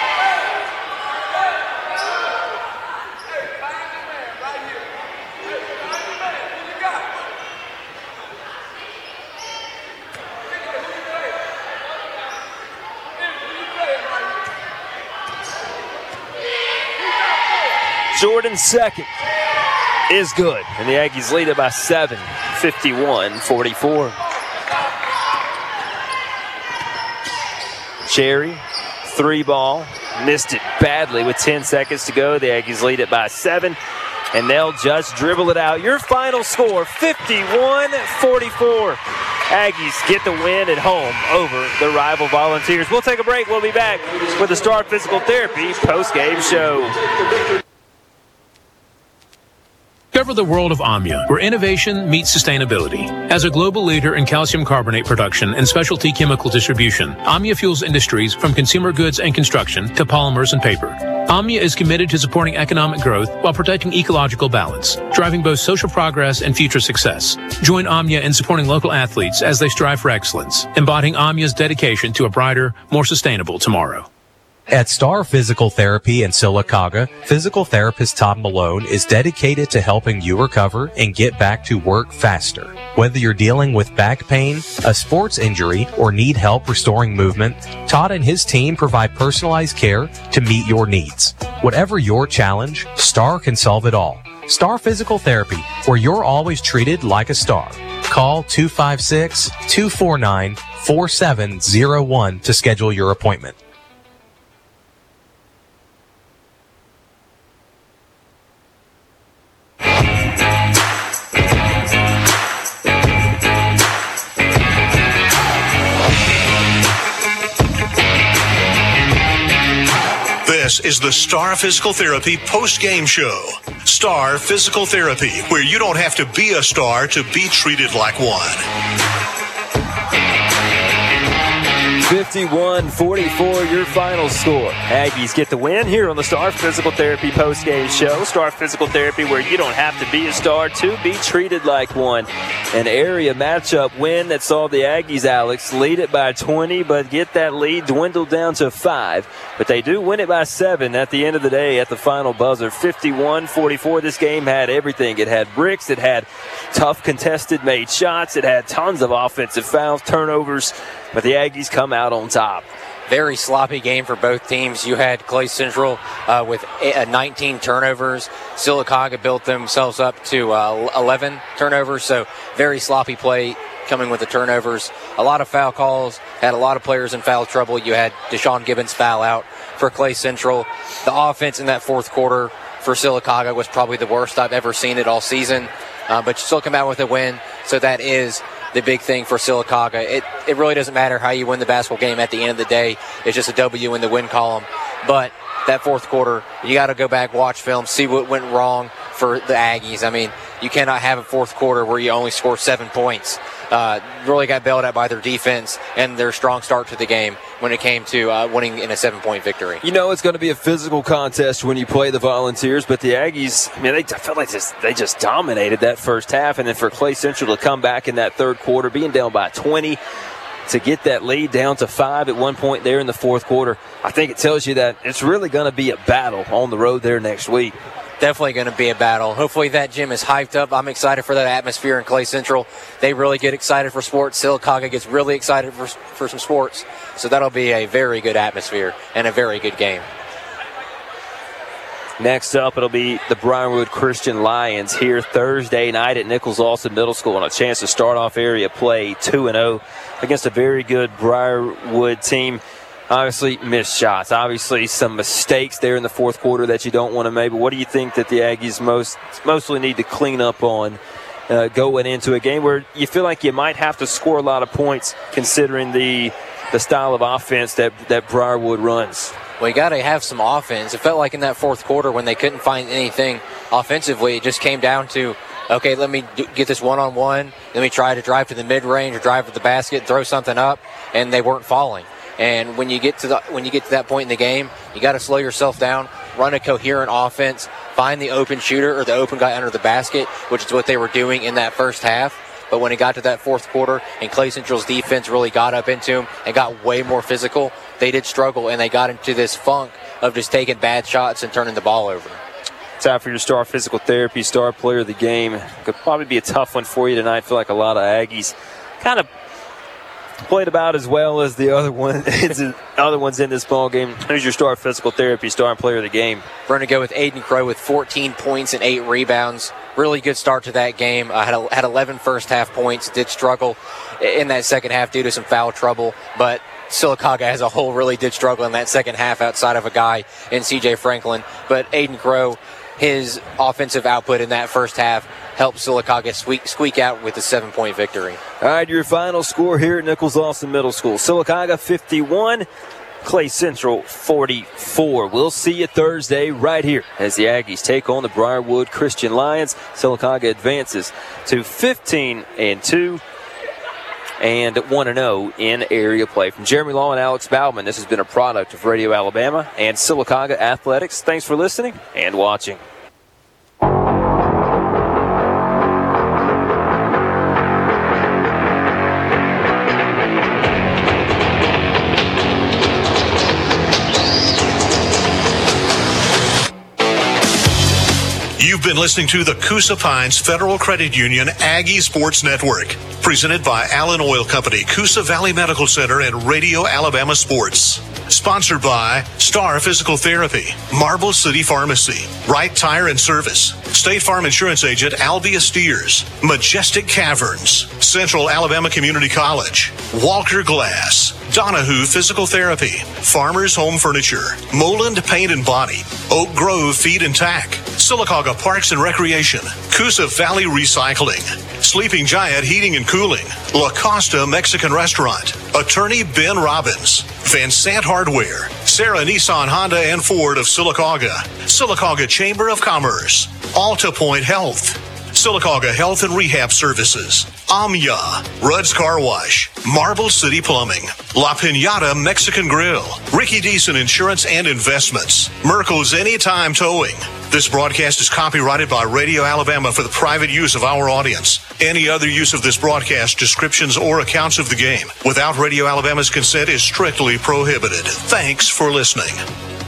Jordan's second is good, and the Aggies lead it by seven, fifty-one forty-four. Cherry, three ball, missed it badly with ten seconds to go. The Aggies lead it by seven, and they'll just dribble it out. Your final score, fifty-one forty-four. Aggies get the win at home over the rival Volunteers. We'll take a break. We'll be back with the Star Physical Therapy post-game show. Discover the world of Omnia, where innovation meets sustainability. As a global leader in calcium carbonate production and specialty chemical distribution, Omnia fuels industries from consumer goods and construction to polymers and paper. Omnia is committed to supporting economic growth while protecting ecological balance, driving both social progress and future success. Join Omnia in supporting local athletes as they strive for excellence, embodying Omnia's dedication to a brighter, more sustainable tomorrow. At Star Physical Therapy in Sylacauga, physical therapist Todd Malone is dedicated to helping you recover and get back to work faster. Whether you're dealing with back pain, a sports injury, or need help restoring movement, Todd and his team provide personalized care to meet your needs. Whatever your challenge, Star can solve it all. Star Physical Therapy, where you're always treated like a star. Call two five six, two four nine, four seven zero one to schedule your appointment. This is the Star Physical Therapy post-game show. Star Physical Therapy, where you don't have to be a star to be treated like one. fifty-one forty-four, your final score. Aggies get the win here on the Star Physical Therapy post-game show. Star Physical Therapy, where you don't have to be a star to be treated like one. An area matchup win that saw the Aggies, Alex, lead it by twenty, but get that lead dwindled down to five. But they do win it by seven at the end of the day at the final buzzer. fifty-one forty-four, this game had everything. It had bricks, it had tough contested made shots, it had tons of offensive fouls, turnovers, but the Aggies come out on top. Very sloppy game for both teams. You had Clay Central uh, with uh, nineteen turnovers. Sylacauga built themselves up to uh, eleven turnovers, so very sloppy play coming with the turnovers. A lot of foul calls, had a lot of players in foul trouble. You had Deshaun Gibbons foul out for Clay Central. The offense in that fourth quarter for Sylacauga was probably the worst I've ever seen it all season, uh, but you still come out with a win, so that is the big thing for Sylacauga. It it really doesn't matter how you win the basketball game at the end of the day. It's just a W in the win column. But that fourth quarter, you got to go back, watch film, see what went wrong for the Aggies. I mean, you cannot have a fourth quarter where you only score seven points. Uh, really got bailed out by their defense and their strong start to the game when it came to uh, winning in a seven-point victory. You know it's going to be a physical contest when you play the Volunteers, but the Aggies, I mean, they I felt like just, they just dominated that first half, and then for Clay Central to come back in that third quarter, being down by twenty, to get that lead down to five at one point there in the fourth quarter, I think it tells you that it's really going to be a battle on the road there next week. Definitely going to be a battle. Hopefully that gym is hyped up. I'm excited for that atmosphere in Clay Central. They really get excited for sports. Sylacauga gets really excited for, for some sports. So that'll be a very good atmosphere and a very good game. Next up, it'll be the Briarwood Christian Lions here Thursday night at Nichols-Austin Middle School, and a chance to start off area play two and oh against a very good Briarwood team. Obviously, missed shots. Obviously, some mistakes there in the fourth quarter that you don't want to make. But what do you think that the Aggies most mostly need to clean up on uh, going into a game where you feel like you might have to score a lot of points considering the the style of offense that, that Briarwood runs? Well, you got to have some offense. It felt like in that fourth quarter when they couldn't find anything offensively, it just came down to, okay, let me do, get this one-on-one. Let me try to drive to the mid-range or drive to the basket, throw something up, and they weren't falling. And when you get to the when you get to that point in the game, you got to slow yourself down, run a coherent offense, find the open shooter or the open guy under the basket, which is what they were doing in that first half. But when it got to that fourth quarter and Clay Central's defense really got up into them and got way more physical, they did struggle, and they got into this funk of just taking bad shots and turning the ball over. Time for your Star Physical Therapy Star Player of the Game. Could probably be a tough one for you tonight. I feel like a lot of Aggies kind of played about as well as the other one, other ones in this ball game. Who's your Star Physical Therapy Star Player of the Game? We're going to go with Aiden Crow with fourteen points and eight rebounds. Really good start to that game. Uh, had, a, had eleven first half points. Did struggle in that second half due to some foul trouble, but Sylacauga as a whole really did struggle in that second half outside of a guy in C J Franklin. But Aiden Crow, his offensive output in that first half helped Sylacauga squeak, squeak out with a seven-point victory. All right, your final score here at Nichols-Austin Middle School. Sylacauga fifty-one, Clay Central forty-four. We'll see you Thursday right here as the Aggies take on the Briarwood Christian Lions. Sylacauga advances to fifteen and two and one and oh in area play. From Jeremy Law and Alex Bauman, this has been a product of Radio Alabama and Sylacauga Athletics. Thanks for listening and watching. You've been listening to the Coosa Pines Federal Credit Union Aggie Sports Network, presented by Allen Oil Company, Coosa Valley Medical Center, and Radio Alabama Sports. Sponsored by Star Physical Therapy, Marble City Pharmacy, Wright Tire and Service, State Farm Insurance Agent Albia Steers, Majestic Caverns, Central Alabama Community College, Walker Glass, Donahue Physical Therapy, Farmers Home Furniture, Moland Paint and Body, Oak Grove Feed and Tack, Sylacauga Parks and Recreation, Coosa Valley Recycling, Sleeping Giant Heating and Cooling, La Costa Mexican Restaurant, Attorney Ben Robbins, Van Sant Hardware, Sarah Nissan Honda and Ford of Sylacauga, Sylacauga Chamber of Commerce, Alta Point Health, Sylacauga Health and Rehab Services, Amya, Rudd's Car Wash, Marble City Plumbing, La Piñata Mexican Grill, Ricky Deason Insurance and Investments, Merkel's Anytime Towing. This broadcast is copyrighted by Radio Alabama for the private use of our audience. Any other use of this broadcast, descriptions, or accounts of the game without Radio Alabama's consent is strictly prohibited. Thanks for listening.